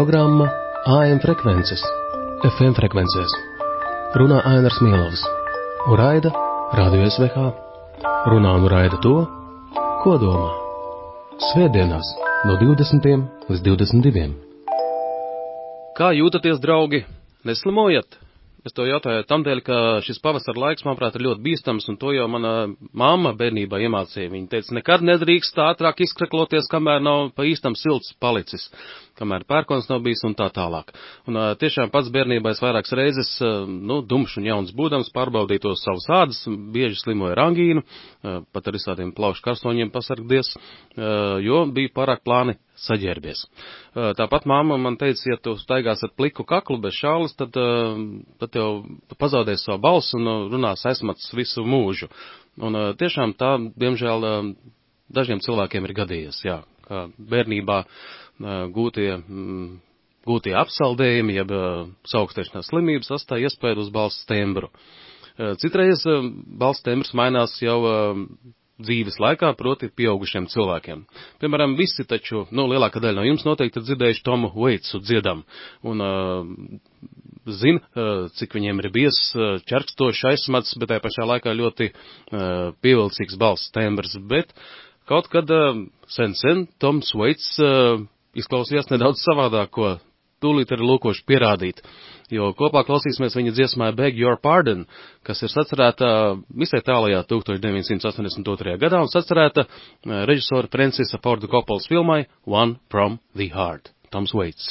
Programma A M frekvences, F M frekvencēs. Runā Ainars Mielovs. Un raida Radio S V H. Runā un raida to, ko domā. Svētdienās no divdesmitiem līdz divdesmit diviem. Kā jūtaties, draugi? Neslimojat? Es to jautāju tamdēļ, ka šis pavasara laiks, manuprāt, ir ļoti bīstams, un to jau mana mamma bērnībā iemācīja. Viņa teica, nekad nedrīkst ātrāk izkrakloties, kamēr nav pa īstam silts palicis, kamēr pērkons nav bijis un tā tālāk. Un tiešām pats bērnībā es vairākas reizes, nu, dumšs un jauns būdams, pārbaudīju tos savus ādas, bieži slimoju ar angīnu, pat ar visādiem plaušu karstoņiem pasargdies, jo bija pārāk plāni saģērbies. Tāpat mamma man teica, ja tu staigās ar pliku kaklu bez šāles, tad, tad jau pazaudēs savu balsu un runās aizmats visu mūžu. Un tiešām tā, diemžēl, dažiem cilvēkiem ir gadījies, jā, kā bērnībā gūtie, gūtie apsaldējumi, jeb saaugstēšanās slimības atstāja iespēju uz balss tembru. Citreiz balss tembrs mainās jau dzīves laikā, proti pieaugušiem cilvēkiem. Piemēram, visi taču, nu, lielākā daļa no jums noteikti ir dzirdējuši Tomu Waitsu dziedam. Un uh, zin, uh, cik viņiem ir bies uh, čerkstoši aizsmats, bet tajā pašā laikā ļoti uh, pievilcīgs balss tembrs. Bet kaut kad uh, sen sen Toms Waits uh, izklausījās nedaudz savādāk, ko tūlīt ir lūkoši pierādīt. Jo kopā klausīsimies viņa dziesmā Beg Your Pardon, kas ir sacerēta visai tālajā tūkstoš deviņsimt astoņdesmit otrajā gadā un sacerēta režisora Francisa Forda Coppolas filmai One from the Heart. Toms Waits.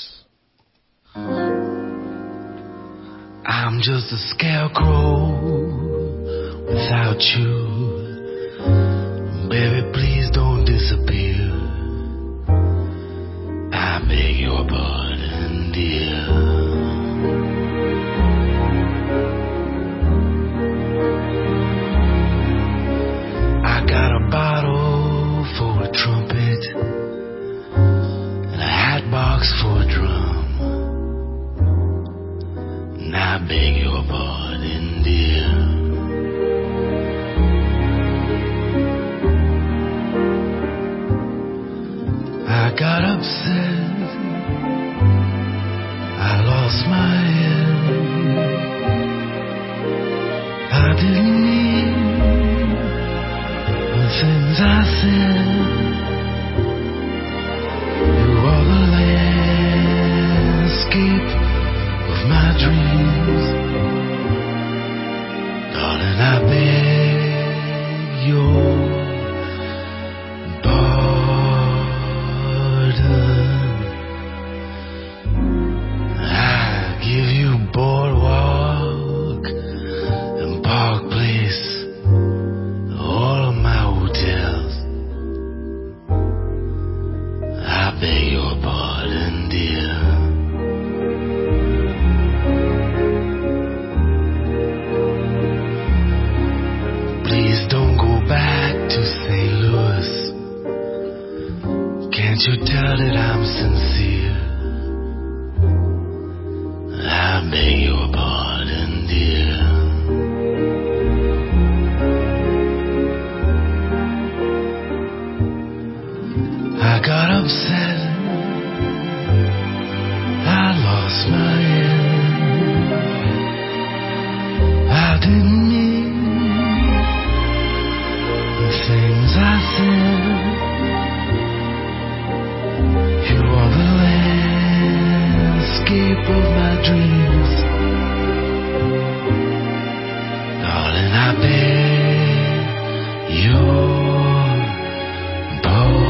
I'm just a scarecrow without you. Baby, please don't disappear. I beg your pardon, dear. Got a bottle for a trumpet and a hat box for a drum. And I beg your pardon, dear. I got upset, I lost my head. I didn't mean things I said. You are the landscape of my dreams. Darling, I beg your pardon. I give you boardwalk and Park Place, all of my hotels. I beg your pardon, dear. Please don't go back to Saint Louis. Can't you tell that I'm sincere? I beg your pardon, dear. I got upset, I lost my head. I didn't mean the things I said. You are the landscape of my dreams. Darling, I beg your pardon.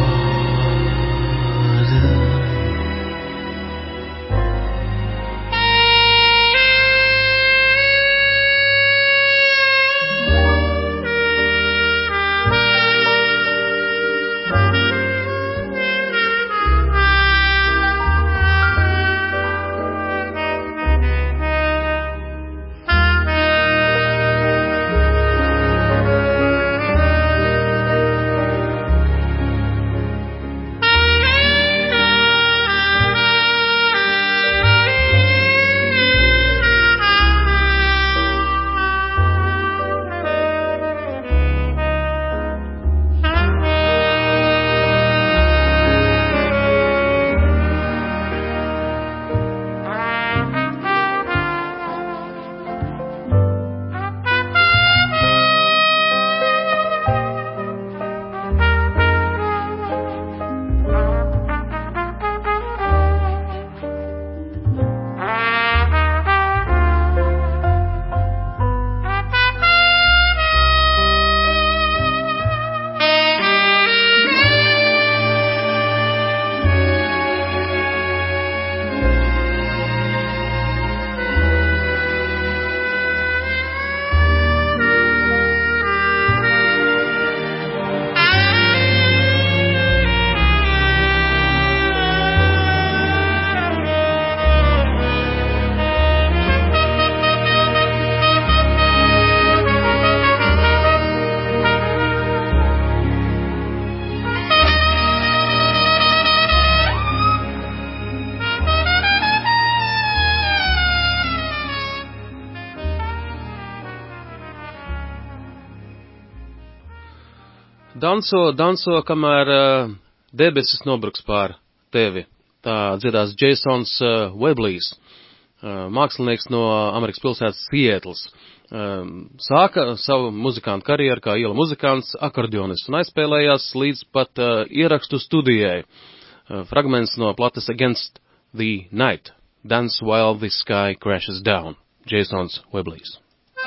Danso, danso, kamēr uh, debesis nobruks pār tevi. Tā dziedās Jasons uh, Weblīs, uh, mākslinieks no Amerikas pilsētas Sietlas. Uh, sāka savu muzikantu karjeru kā iela muzikants, akordeonists un aizspēlējās līdz pat uh, ierakstu studijai. Uh, fragments no plates Against the Night. Dance while the sky crashes down. Jasons Weblīs.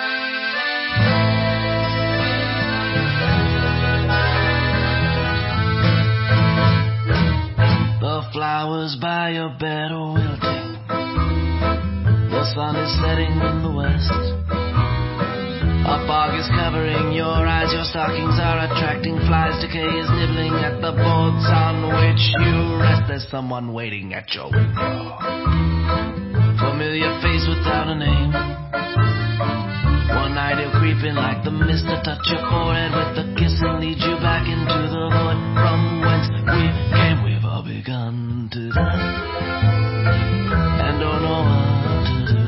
The flowers by your bed are wilting. The sun is setting in the west. A fog is covering your eyes. Your stockings are attracting flies. Decay is nibbling at the boards on which you rest. There's someone waiting at your window. Familiar face without a name. One night he'll creep in like the mist to touch your forehead with a kiss and lead you back into the void from whence we came. We've all begun to die and don't know what to do.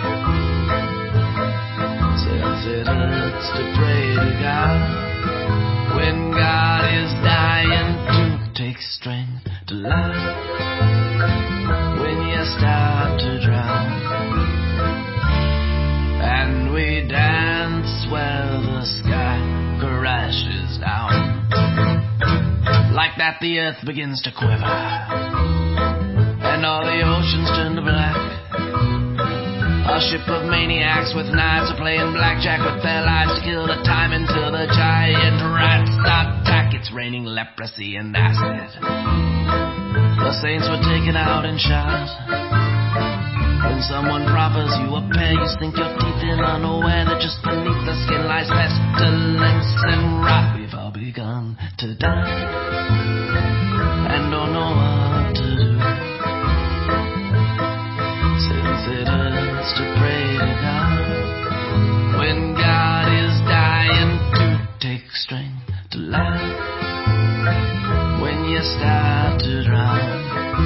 Since it hurts to pray to God when God is dying to take strength to life. When you start to drown and we dance where the sky crashes down. Like that the earth begins to quiver and all the oceans turn to black. A ship of maniacs with knives are playing blackjack with their lives to kill the time until the giant rats attack. It's raining leprosy and acid. The saints were taken out and shot. When someone proffers you a pair, you sink your teeth in unaware that just beneath the skin lies pestilence and rot. We've all begun to die and don't know what to do. Since it hurts to pray to God when God is dying to take strength to life. When you start to drown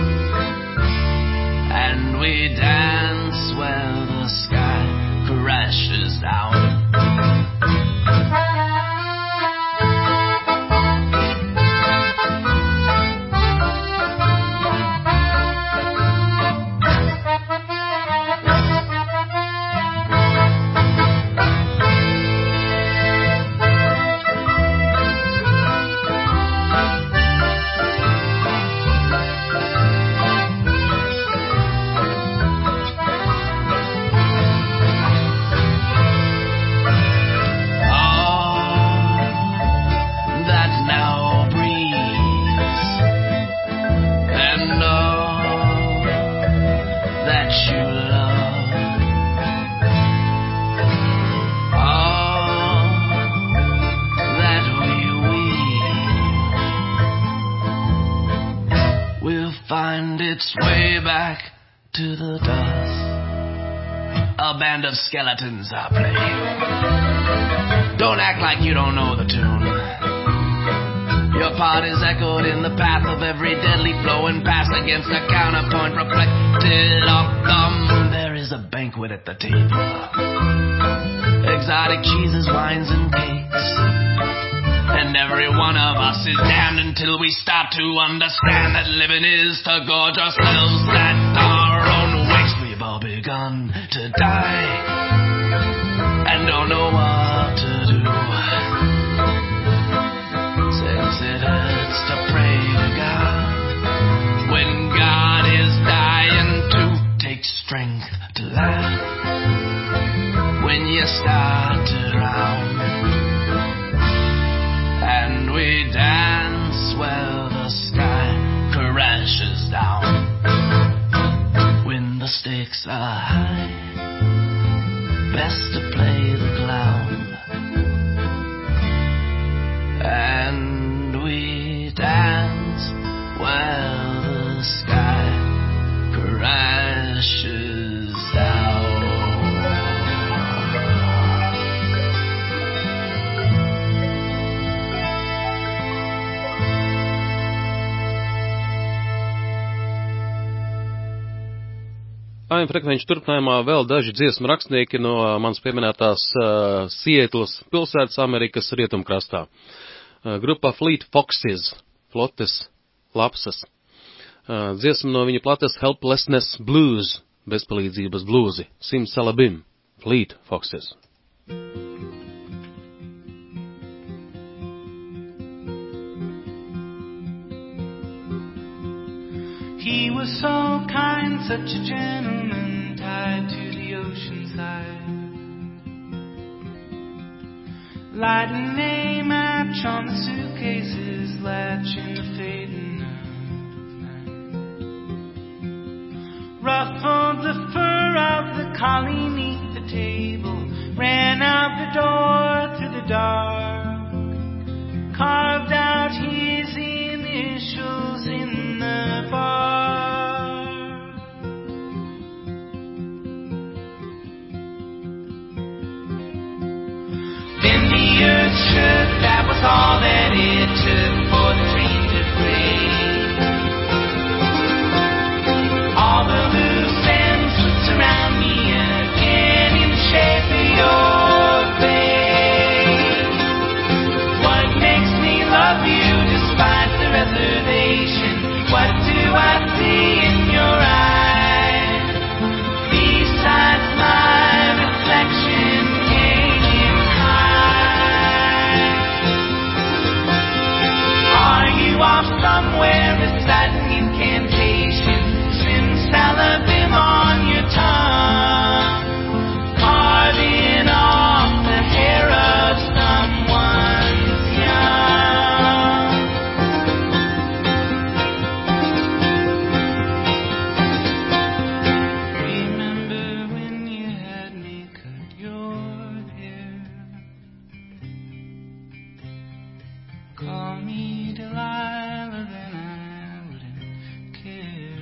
and we dance where the sky crashes down. Its way back to the dust. A band of skeletons are playing. Don't act like you don't know the tune. Your part is echoed in the path of every deadly flow and pass against a counterpoint reflected off the moon. There is a banquet at the table. Exotic cheeses, wines, and cakes. And every one of us is damned until we start to understand that living is to gorge ourselves at our own waste. We've all begun to die and don't know what to do. Since it hurts to pray to God when God is dying to take strength to life. When you start to drown and we dance where the sky crashes down. When the stakes are high, best to play the clown. And we dance where the sky crashes down. A M frekvenču turpinājumā vēl daži dziesmu rakstnieki no manas pieminētās uh, Sietlas pilsētas Amerikas rietumkrastā. Grupa Fleet Foxes, flotes lapsas. Dziesma no viņa plates Helplessness Blues, bezpalīdzības blūzi, Simsalabim, Fleet Foxes. He was so kind, such a gentleman, tied to the ocean side. Light a name match on the suitcases, latch in the fading of night. Ruffled the fur of the collie neath the table, ran out the door to the dark, carved out his initials in the bar. Then the earth shook, that was all that it took for the dream to break. All the loose ends would surround me again in the shape of your face. What makes me love you despite the reservation? What do I see in your eyes? Besides my reflection hanging high. Are you off somewhere reciting incantations? Simsalabim on your tongue, carving off the hair of someone's young. Remember when you had me cut your hair? Call me Delilah, then I wouldn't care.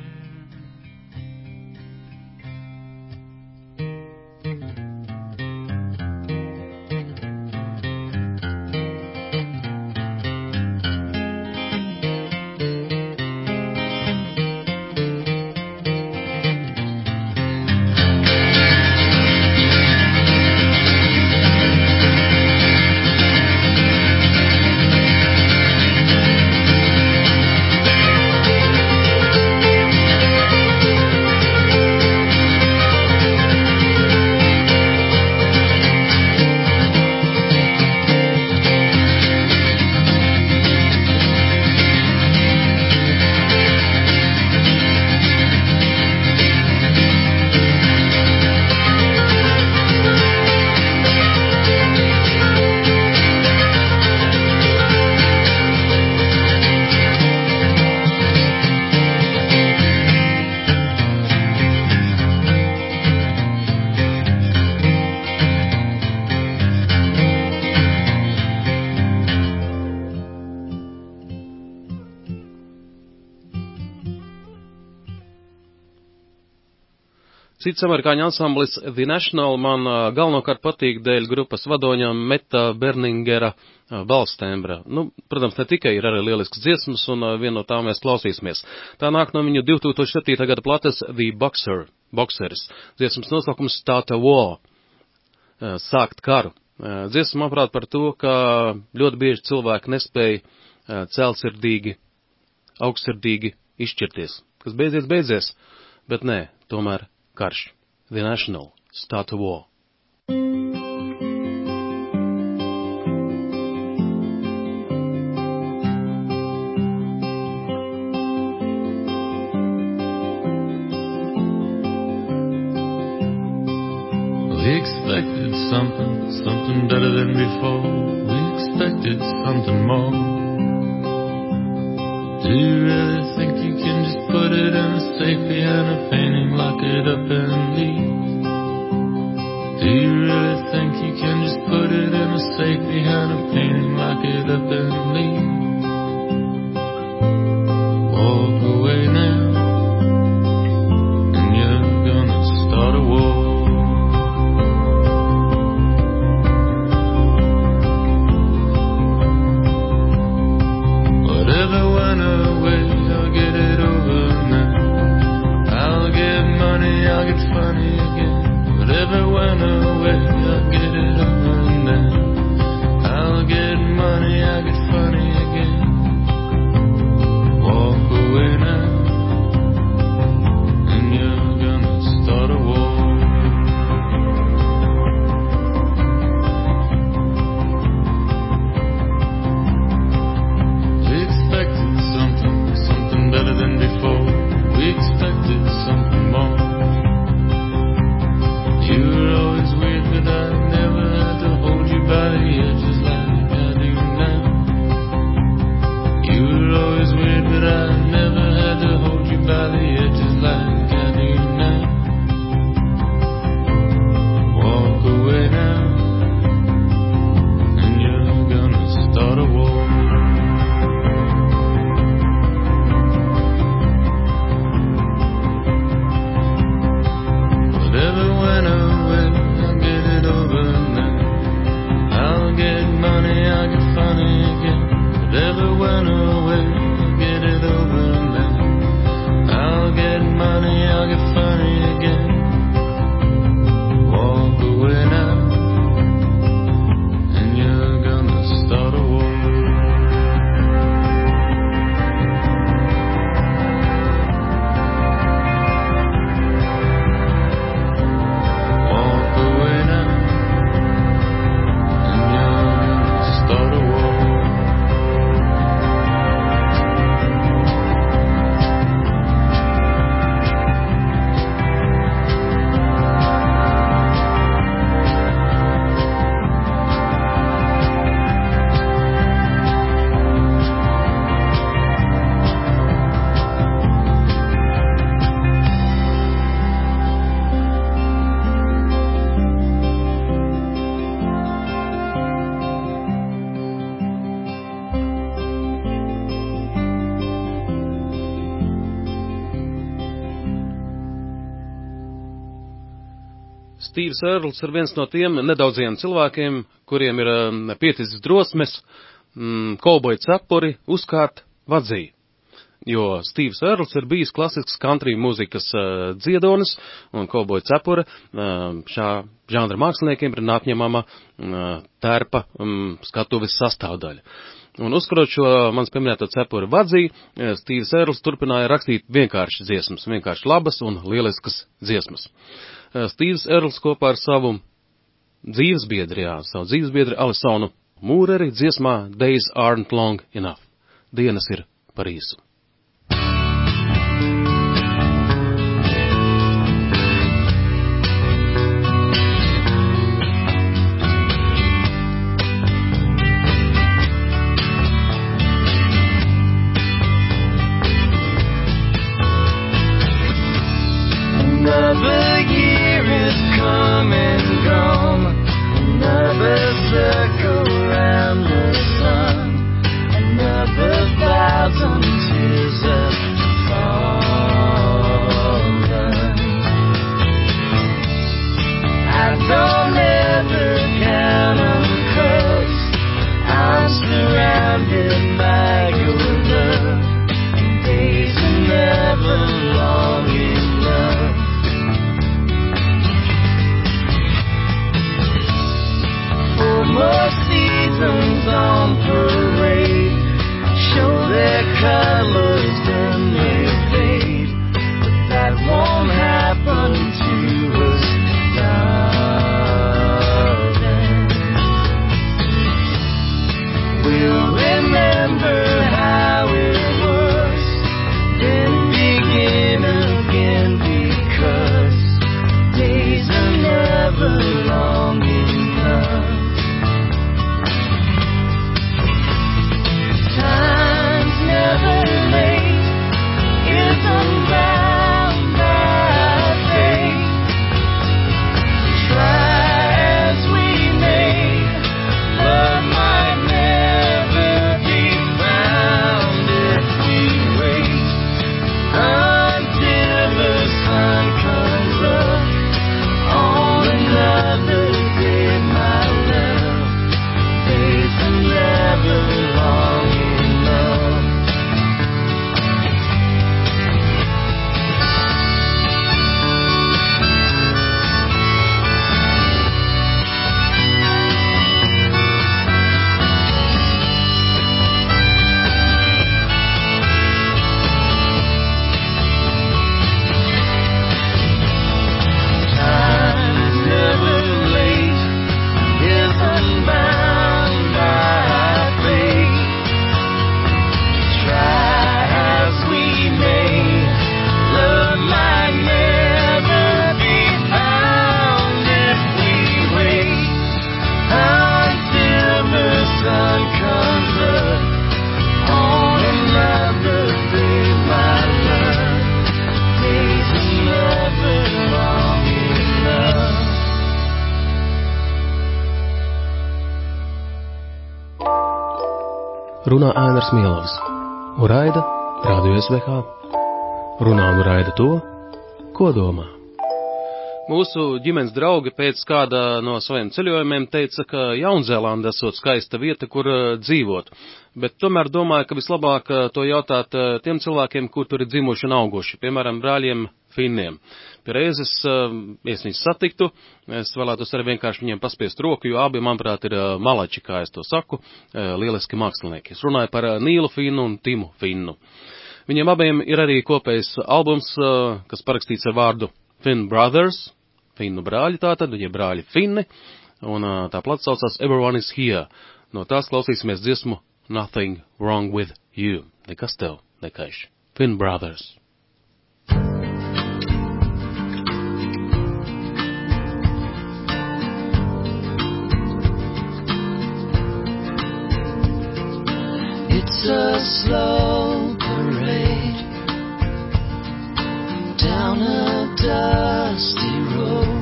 Cits amerikāņu ansamblis The National man uh, galvenokārt patīk dēļ grupas vadoņām Meta Berningera uh, balstembra. Nu, protams, ne tikai ir arī lielisks dziesmas, un uh, vienu no tām mēs klausīsimies. Tā nāk no viņu divi tūkstoši septītā gada plates The Boxer, Boxers. Dziesmas nosaukums Start a War, uh, sākt karu. Uh, dziesma, manuprāt, par to, ka ļoti bieži cilvēki nespēja uh, cēlsirdīgi, augstsirdīgi izšķirties. Kas beidzies, beidzies, bet nē, tomēr karš. The National, Start a War. We expected something, something better than before. We expected something more. Do you really think you can just put it in a safe behind a painting, lock it up and leave? Do you really think you can just put it in a safe behind a painting, lock it up and leave? Walk away now, and you're gonna start a war. Whatever went away, I'll get it over now. I'll get money, I'll get funny again. Whatever went away, I'll get it over now. I'll get money, I'll get funny Stīvs Erls ir viens no tiem nedaudziem cilvēkiem, kuriem ir uh, pieticis drosmes, mm, kauboja cepuri uzkārt vadzī. Jo Stīvs Erls ir bijis klasisks country mūzikas uh, dziedonis, un kauboja cepura uh, šā žanra māksliniekiem ir neatņemama uh, terpa um, skatuves sastāvdaļa. Un uzskarot šo mans pieminēto cepura vadzī, Stīvs Erls turpināja rakstīt vienkārši dziesmas, vienkārši labas un lieliskas dziesmas. Stīvs Erls kopā ar savu dzīvesbiedri, jā, savu dzīvesbiedri Alisonu Mūreri dziesmā Days Aren't Long Enough. Dienas ir par īsu. Another year has come and gone, another circle around the sun, another thousand tears have fallen. I don't ever count on cause I'm surrounded by your love, and days are never long enough. More seasons on parade show their colors then they fade, but that won't happen to us, darling. We'll remember how it was, then begin again, because days are never long enough. Time's never late, isn't bound by fate. Try as we may, love might never be found if we wait until the sun comes up on another day, my love. Days are never long enough. Time's never late, isn't bound by fate. Try as we may, love might never be found if we wait until the sun comes up on another day, my love. Days are never long enough. Runā Ainars Mielovs un raida Radio S V H. Runā un raida to, ko domā. Mūsu ģimenes draugi pēc kāda no saviem ceļojumiem teica, ka Jaunzēlanda esot skaista vieta, kur uh, dzīvot, bet tomēr domāju, ka vislabāk uh, to jautāt uh, tiem cilvēkiem, kur tur ir dzimuši un auguši, piemēram, brāļiem Finniem. Pie reizes, uh, es viņus satiktu, es vēlētos arī vienkārši viņiem paspiest roku, jo abi, manuprāt, ir uh, malači, kā es to saku, uh, lieliski mākslinieki. Es runāju par uh, Nīlu Finnu un Timu Finnu. Viņiem abiem ir arī kopējs albums, uh, kas parakstīts ar vārdu Finn Brothers, Finnu brāļi tātad, viņi ir brāļi Finni, un uh, tā plata saucās Everyone is Here. No tās klausīsimies dziesmu Nothing Wrong With You. Nekas tev nekaiš. Finn Brothers. It's a slow parade down a dusty road.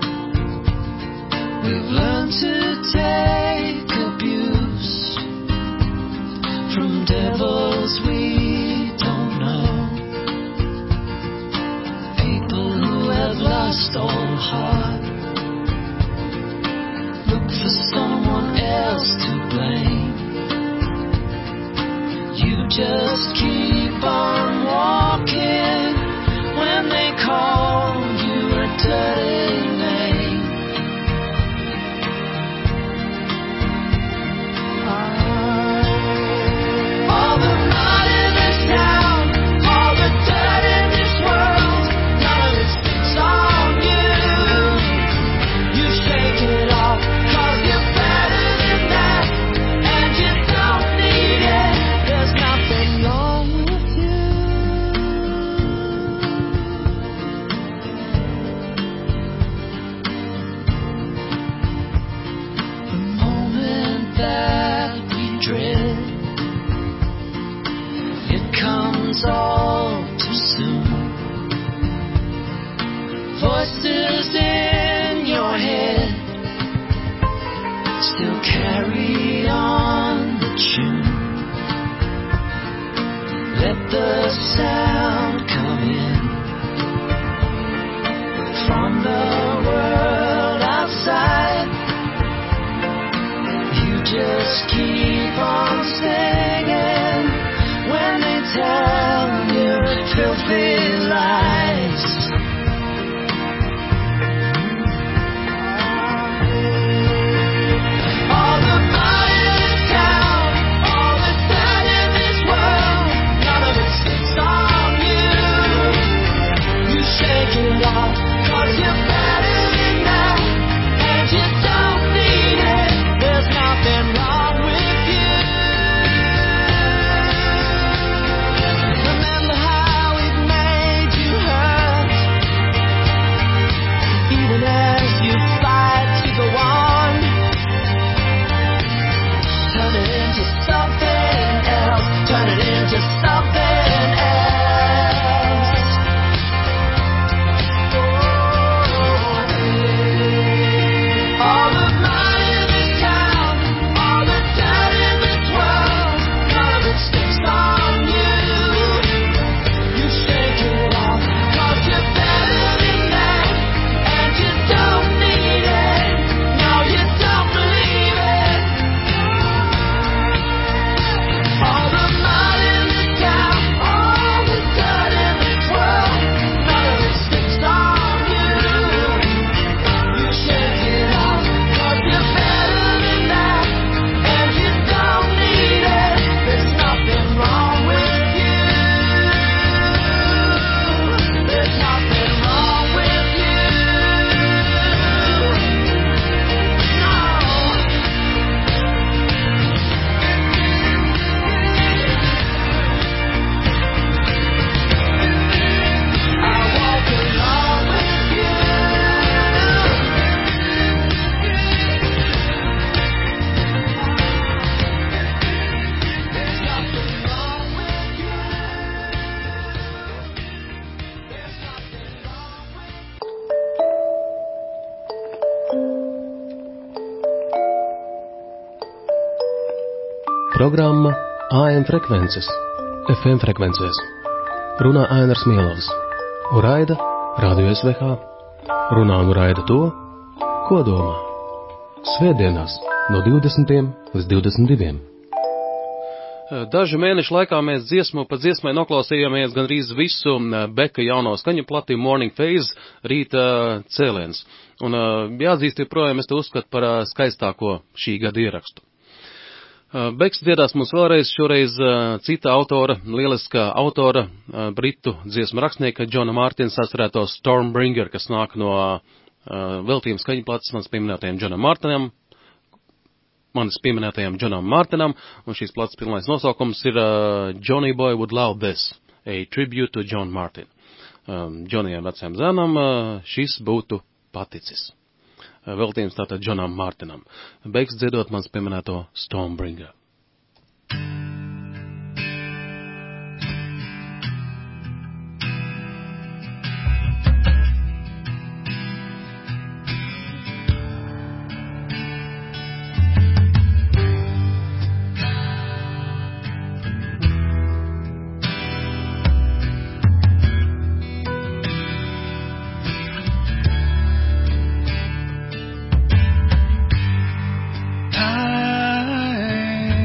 We've learned to take abuse from devils we don't know. People who have lost all heart just keep on walking when they call you a dirty name. All the mud in this town, all the dirt in this world, none of it sticks on you. You shake it off, 'cause you're better than that, and you don't need it. There's nothing wrong with you. The moment that we dread, it comes all too soon. Voices in your head still carry on the tune. Let the sound come in from the world outside. You just keep on singing when they tell you filthy lies. All the mud in this town, all the dirt in this world, none of it sticks on you. You shake it off, 'cause you're better than that, and you don't need it. There's nothing wrong with you. Remember how it made you hurt, even as you fight to go on. Turn it into something else. Turn it into something else. All the mud in this town, all the dirt in this world, none of it sticks on you. You shake it off, 'cause you're better than that, and you don't need it. No, you don't believe it. All the mud in this town, all the dirt in this world, none of it sticks on you. You shake it off, 'cause you're better than that, and you don't need it. There's nothing wrong with you. There's nothing wrong with you. No. I walk along with you. There's nothing wrong with you. There's nothing wrong with Programma A M frekvences, F M frekvencēs. Runā Ainars Mielovs. Un raida Radio S V H. Runā un raida to, ko domā. Svētdienās no divdesmitiem līdz divdesmit diviem. Dažu mēnešu laikā mēs dziesmu pa dziesmai noklausījāmies gandrīz visu Beka jauno skaņu plati Morning Phase, rīta cēliens. Un jāatzīst, joprojām es to uzskatu par skaistāko šī gada ierakstu. Beks dziedās mums vēlreiz, šoreiz cita autora, lieliskā autora, britu dziesmu rakstnieka Džona Mārtina sastarēto Stormbringer, kas nāk no veltījuma skaņu plates manis pieminētajam Džonam Mārtinam, manis pieminētajam Džonam Mārtinam, un šīs plates pilnais nosaukums ir Johnny Boy Would Love This, a tribute to John Martin. Džonijam vecajam zēnam šis būtu paticis. Veltījums tātad Džonam Mārtinam. Beigs dziedot mans pieminēto Stormbringer. Time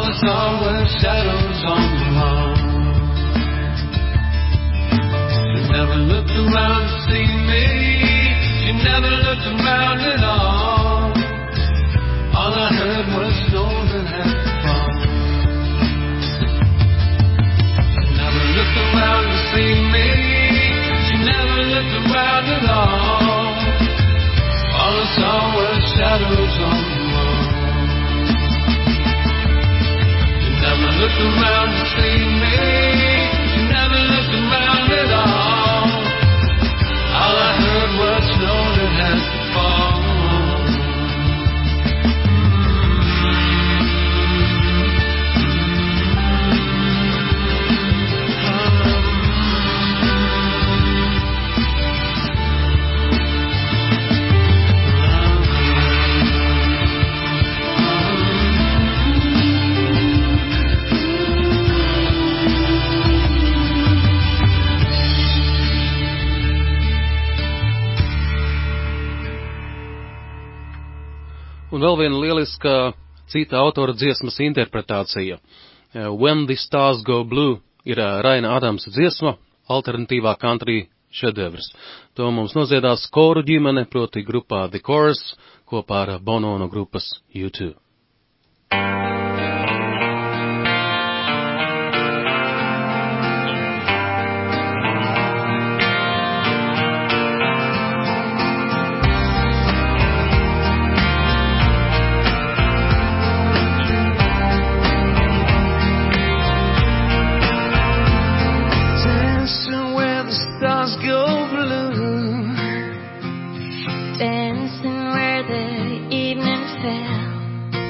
I saw were shadows on the lawn. She never looked around to see me. She never looked around at all. All I heard was snow that had fallen. She never looked around to see me. She never looked around at all. All I saw were shadows on the wall. She never looked around to see me. She never looked around at all. All I heard was snow that had to fall. Un vēl viena lieliska cita autora dziesmas interpretācija. When the Stars Go Blue ir Raina Adamsa dziesma, alternatīvā country šedevrs. To mums noziedās koru ģimene, proti grupā The Chorus, kopā ar Bono no grupas U two. Dancing where the evening fell,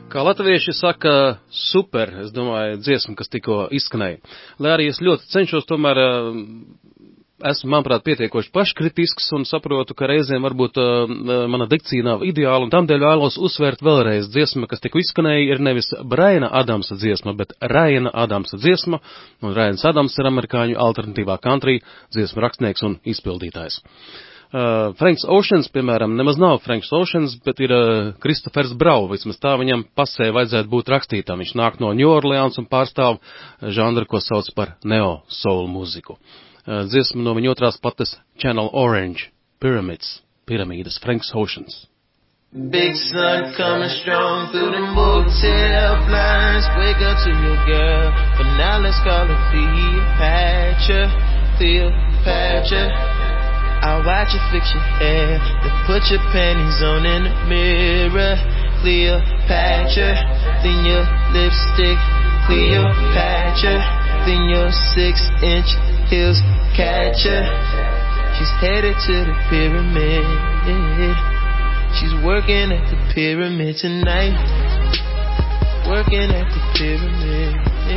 Kā latvieši saka, super, es domāju, dziesma, kas tikko izskanēja. Lai arī es ļoti cenšos, tomēr esmu, manuprāt, pietiekoši paškritisks un saprotu, ka reizēm varbūt uh, mana dikcija nav ideāla, un tamdēļ vēlos uzsvērt vēlreiz dziesma, kas tikko izskanēja, ir nevis Brayana Adamsa dziesma, bet Ryana Adamsa dziesma, un Ryans Adams ir amerikāņu alternatīvā country dziesma rakstnieks un izpildītājs. Uh, Franks Oceans, piemēram, nemaz nav Franks Oceans, bet ir uh, Kristofers Brau, vismaz tā viņam pasē vajadzētu būt rakstītām. Viņš nāk no New Orleans un pārstāv žanru, ko sauc par neo-soul mūziku. Uh, dziesma no viņa otrās plates Channel Orange, Pyramids, piramīdas, Franks Oceans. Big sun coming strong through the motel blinds. Wake up to your girl, but now let's call her Cleopatra, Cleopatra. I'll watch you fix your hair, then put your panties on in the mirror. Cleopatra, then your lipstick. Cleopatra, then your six-inch heels catch her. She's headed to the pyramid. She's working at the pyramid tonight. Working at the pyramid.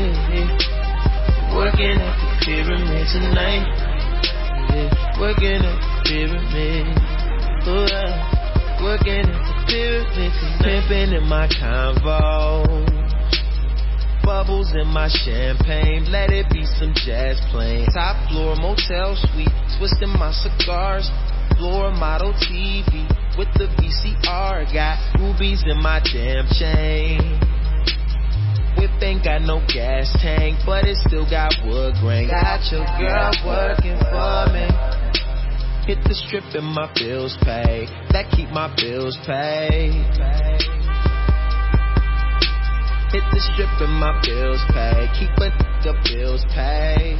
Working at the pyramid tonight. Working at the pyramid, oh, uh, working at the pyramid, pimping in my convo, bubbles in my champagne, let it be some jazz playing. Top floor motel suite, twisting my cigars, floor model T V with the V C R, got rubies in my damn chain. Whip ain't got no gas tank, but it still got wood grain. Got your girl working for me. Hit the strip and my bills paid. That keep my bills paid. Hit the strip and my bills paid. Keep a the bills paid.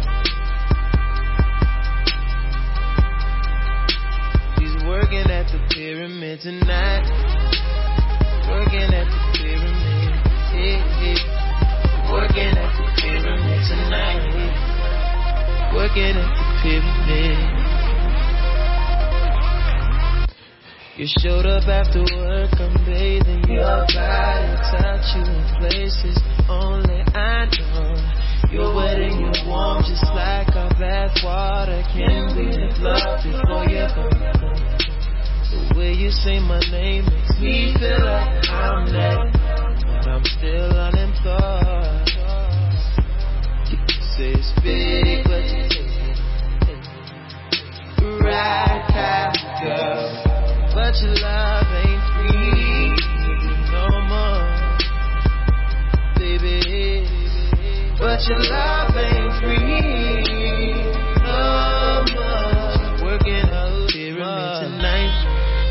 She's working at the pyramid tonight. Working at the pyramid. Working at the pyramid tonight. Working at the pyramid. You showed up after work, I'm bathing your body, touch you in places only I know. You're wet and you're warm, just like our bath water. Can we make love before you go? The way you say my name makes me feel like I'm next. I'm still unemployed. You say it's big, but you take it right past, girl. But your love ain't free no more, baby. But your love ain't free no more. She's working out pyramid tonight.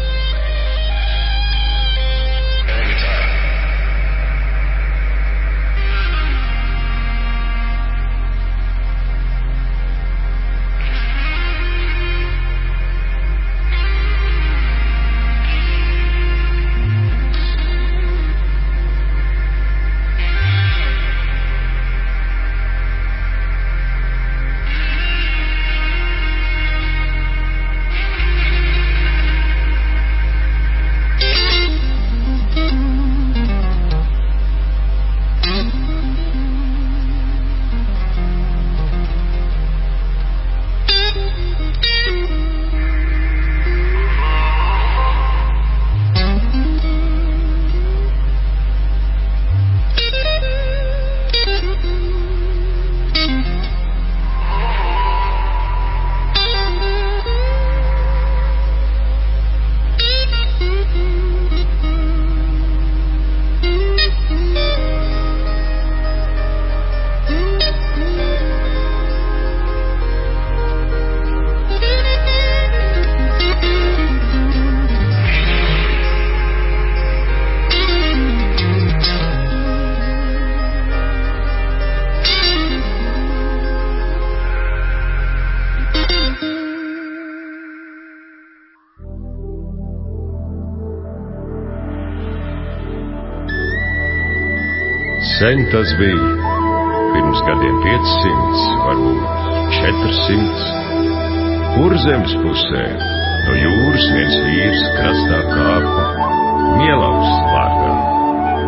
Sen tas bija, pirms gadiem piecsimts, varbūt četrsimts. Kurzemes pusē no jūras viens vīrs krastā kāpa, Mielavs vārdā.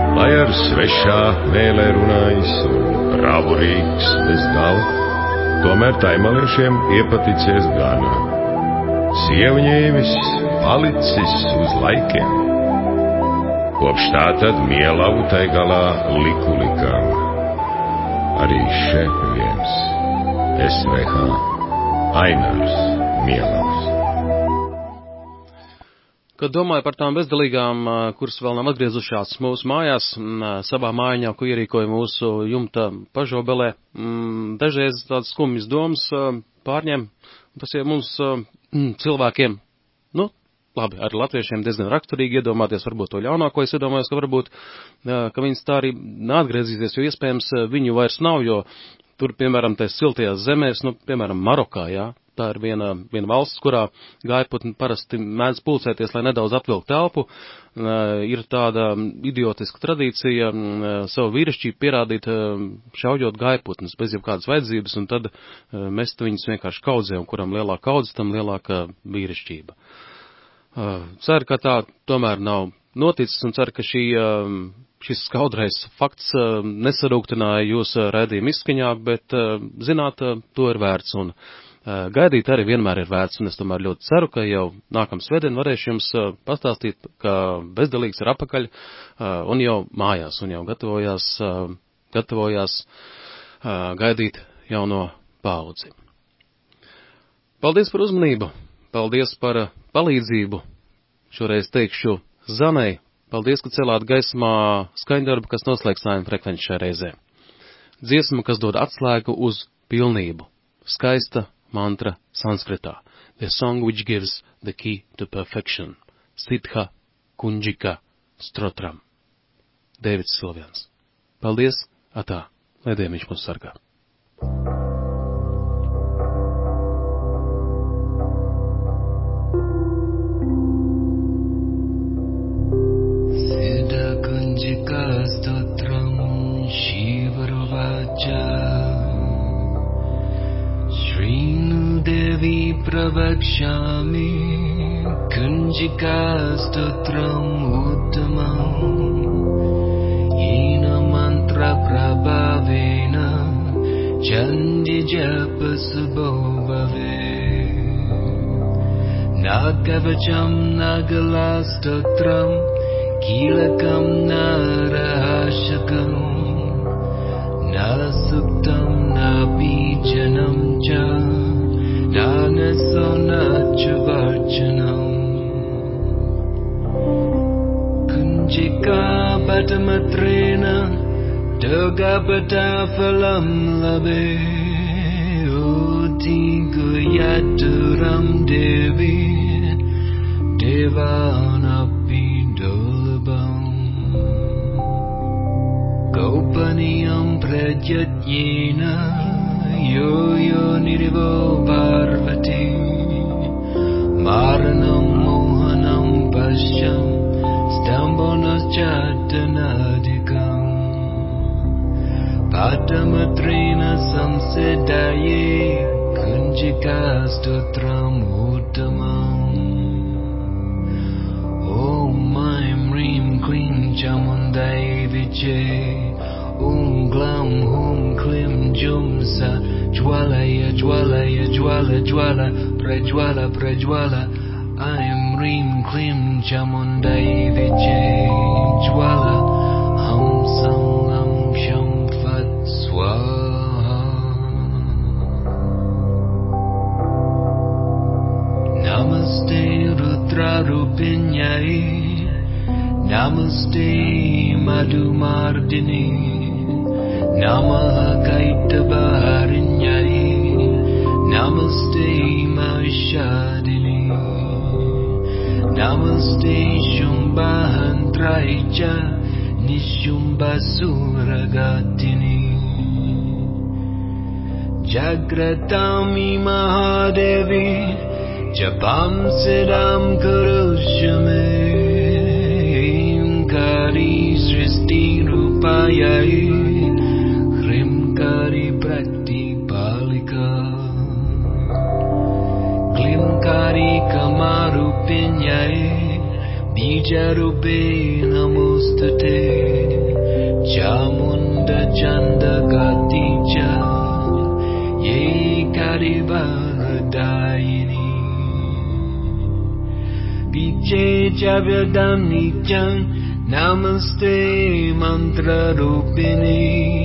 lai ar svešā mēlē runājis un bravurīgs bez gala, tomēr taimaliešiem iepaticies gana. Sievņēmis palicis uz laikiem, kopš tā tad mielavu tai galā liku likām. Arī še viens S V H Ainārs Mielavs. Kad domāju par tām bezdelīgām, kuras vēl nav atgriezušās mūsu mājās, savā mājiņā, ko ierīkoja mūsu jumta pažobelē, dažreiz tādas skumjas domas pārņem. Tas ir mums cilvēkiem, nu, labi, arī latviešiem diezgan raksturīgi iedomāties, varbūt to ļaunāko es iedomājos, ka varbūt, ka viņas tā arī neatgriezīsies, jo iespējams viņu vairs nav, jo tur, piemēram, tais siltajās zemēs, nu, piemēram, Marokā, jā, tā ir viena, viena valsts, kurā gaiputni parasti mēdz pulcēties, lai nedaudz atvilkt telpu. Ir tāda idiotiska tradīcija savu vīrišķību pierādīt, šaujot gaiputnes bez jebkādas vajadzības, un tad mest viņus vienkārši kaudzē, un kuram lielāka kaudze, tam lielāka vīrišķība. Ceru, ka tā tomēr nav noticis, un ceru, ka šī, šis skaudrais fakts nesarūktināja jūs raidījuma izskaņā, bet, zināt, to ir vērts, un gaidīt arī vienmēr ir vērts, un es tomēr ļoti ceru, ka jau nākam svētdien varēšu jums pastāstīt, ka bezdelīgs ir apakaļ un jau mājās, un jau gatavojās, gatavojās gaidīt jauno paudzi. Paldies par uzmanību, paldies par palīdzību, šoreiz teikšu Zanai, paldies, ka celāt gaismā skaņdarbu, kas noslēgs sājuma frekvenci šajā reizē. Dziesma, kas dod atslēgu uz pilnību, skaista mantra sanskritā. The song which gives the key to perfection. Siddha Kunjika Strotram. Dēvids Silvjans. Paldies, atā, lai Dievs mūs sargā. Siddha Kunjika Strotram Shivaruvacha Shrinu Devi Pravakshami Kunjika Stotram Uttamam Yena Mantra Prabhavena Chandi Japa Subho Bhave Nagavacham Nagala Stotram Kilakam Narahashakam Nasuktam Nabijanam Cha Nanasona Chavarchanam Kunjika Batamatrena Dogabata Phalam Labe Oti Guyaturam Devi Devanapi Dolabam Gopaniyam Pradyatnyena Yo yo nirivo parvati Maranam mohanam pashyam Stambonas chatanadikam Padamatrena samsedaye Kunjika stotram uttamam Om Aim Rim Klim Chamundai Viche Om Glam Hum Klim Jumsa Jwalaya Jwalaya Jwala Jwala Prajwala Prajwala Aim Rim Klim Chamundai Viche Jwala Hum Sam Lam Sham Fat Swaha Namaste Rudra Rupinyai Namaste Madhumardini Namaha Kaitavaharinyai Namaste Mahishadini Namaste Shumbahantraicha Nishumbasuragatini Jagratami Mahadevi Japam Siddham Kurushame Kari Sristi Rupayai Hrim Kari Prakti Palika Klim Kari Kamarupinyai Bija Rupe Namostate Chamunda Chanda Gatija Ye Karibahadayini Viche Chavyadam Nityam Namaste Mantra Rupini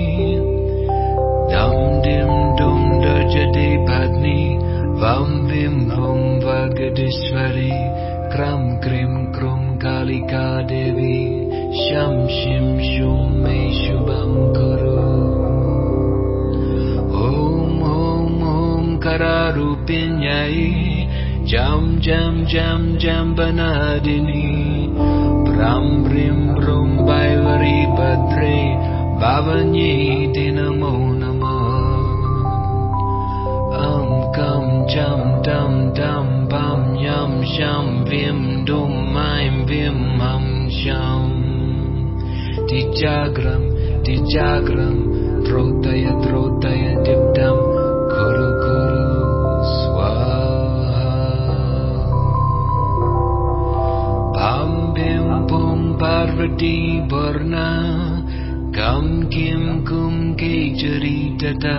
Dam Dim Dum Dajade Padni Vam Vim Hum Vagadishwari Kram Krim Krum Kalika Devi Sham Shim Shum Me Shubham Kuru Om Om Om Kararupinyai Jam Jam Jam Jam Banadini Bram Brim Brum Baivari Badre Bhavanye Dinamo Nama Am Kam Jam Dam Dam Bam Yam Sham Vim Dum Maim Vim Ham Sham Dijagram Dijagram Trotaya Trotaya Dipdam Kuru Kuru Swaha Bam Bim Bum Parvati Burna Kam Kim Kum Kejari Tata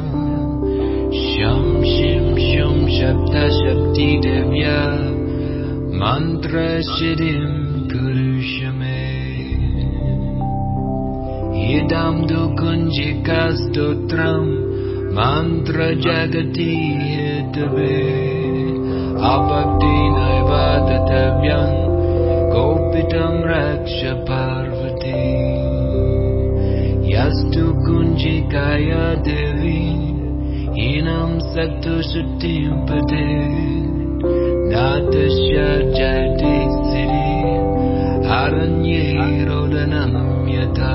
Sham Shim Shum Shabda Shabdi Devya Mantra Shidim Kuru Shame Idam Dukunjika Stotram Mantra Jagati Hitabe Abhakti Naivadatavyam Gopitam Raksha Parvati Yastu Kunjikaya Devi Inam Saktu Shutim Pade Natasha Jati Siddhi Aranye Rodanam Yata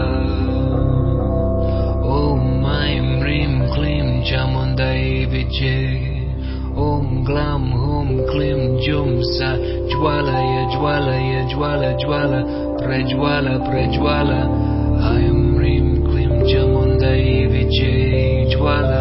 Om Maim Rim Klim Chamundai Vijay Om Glam Hum Klim Jumsa Jwalaya Jwalaya Jwala Jwala Prajwala Prajwala Aim Rim Klim Chamundai Vijay Jwala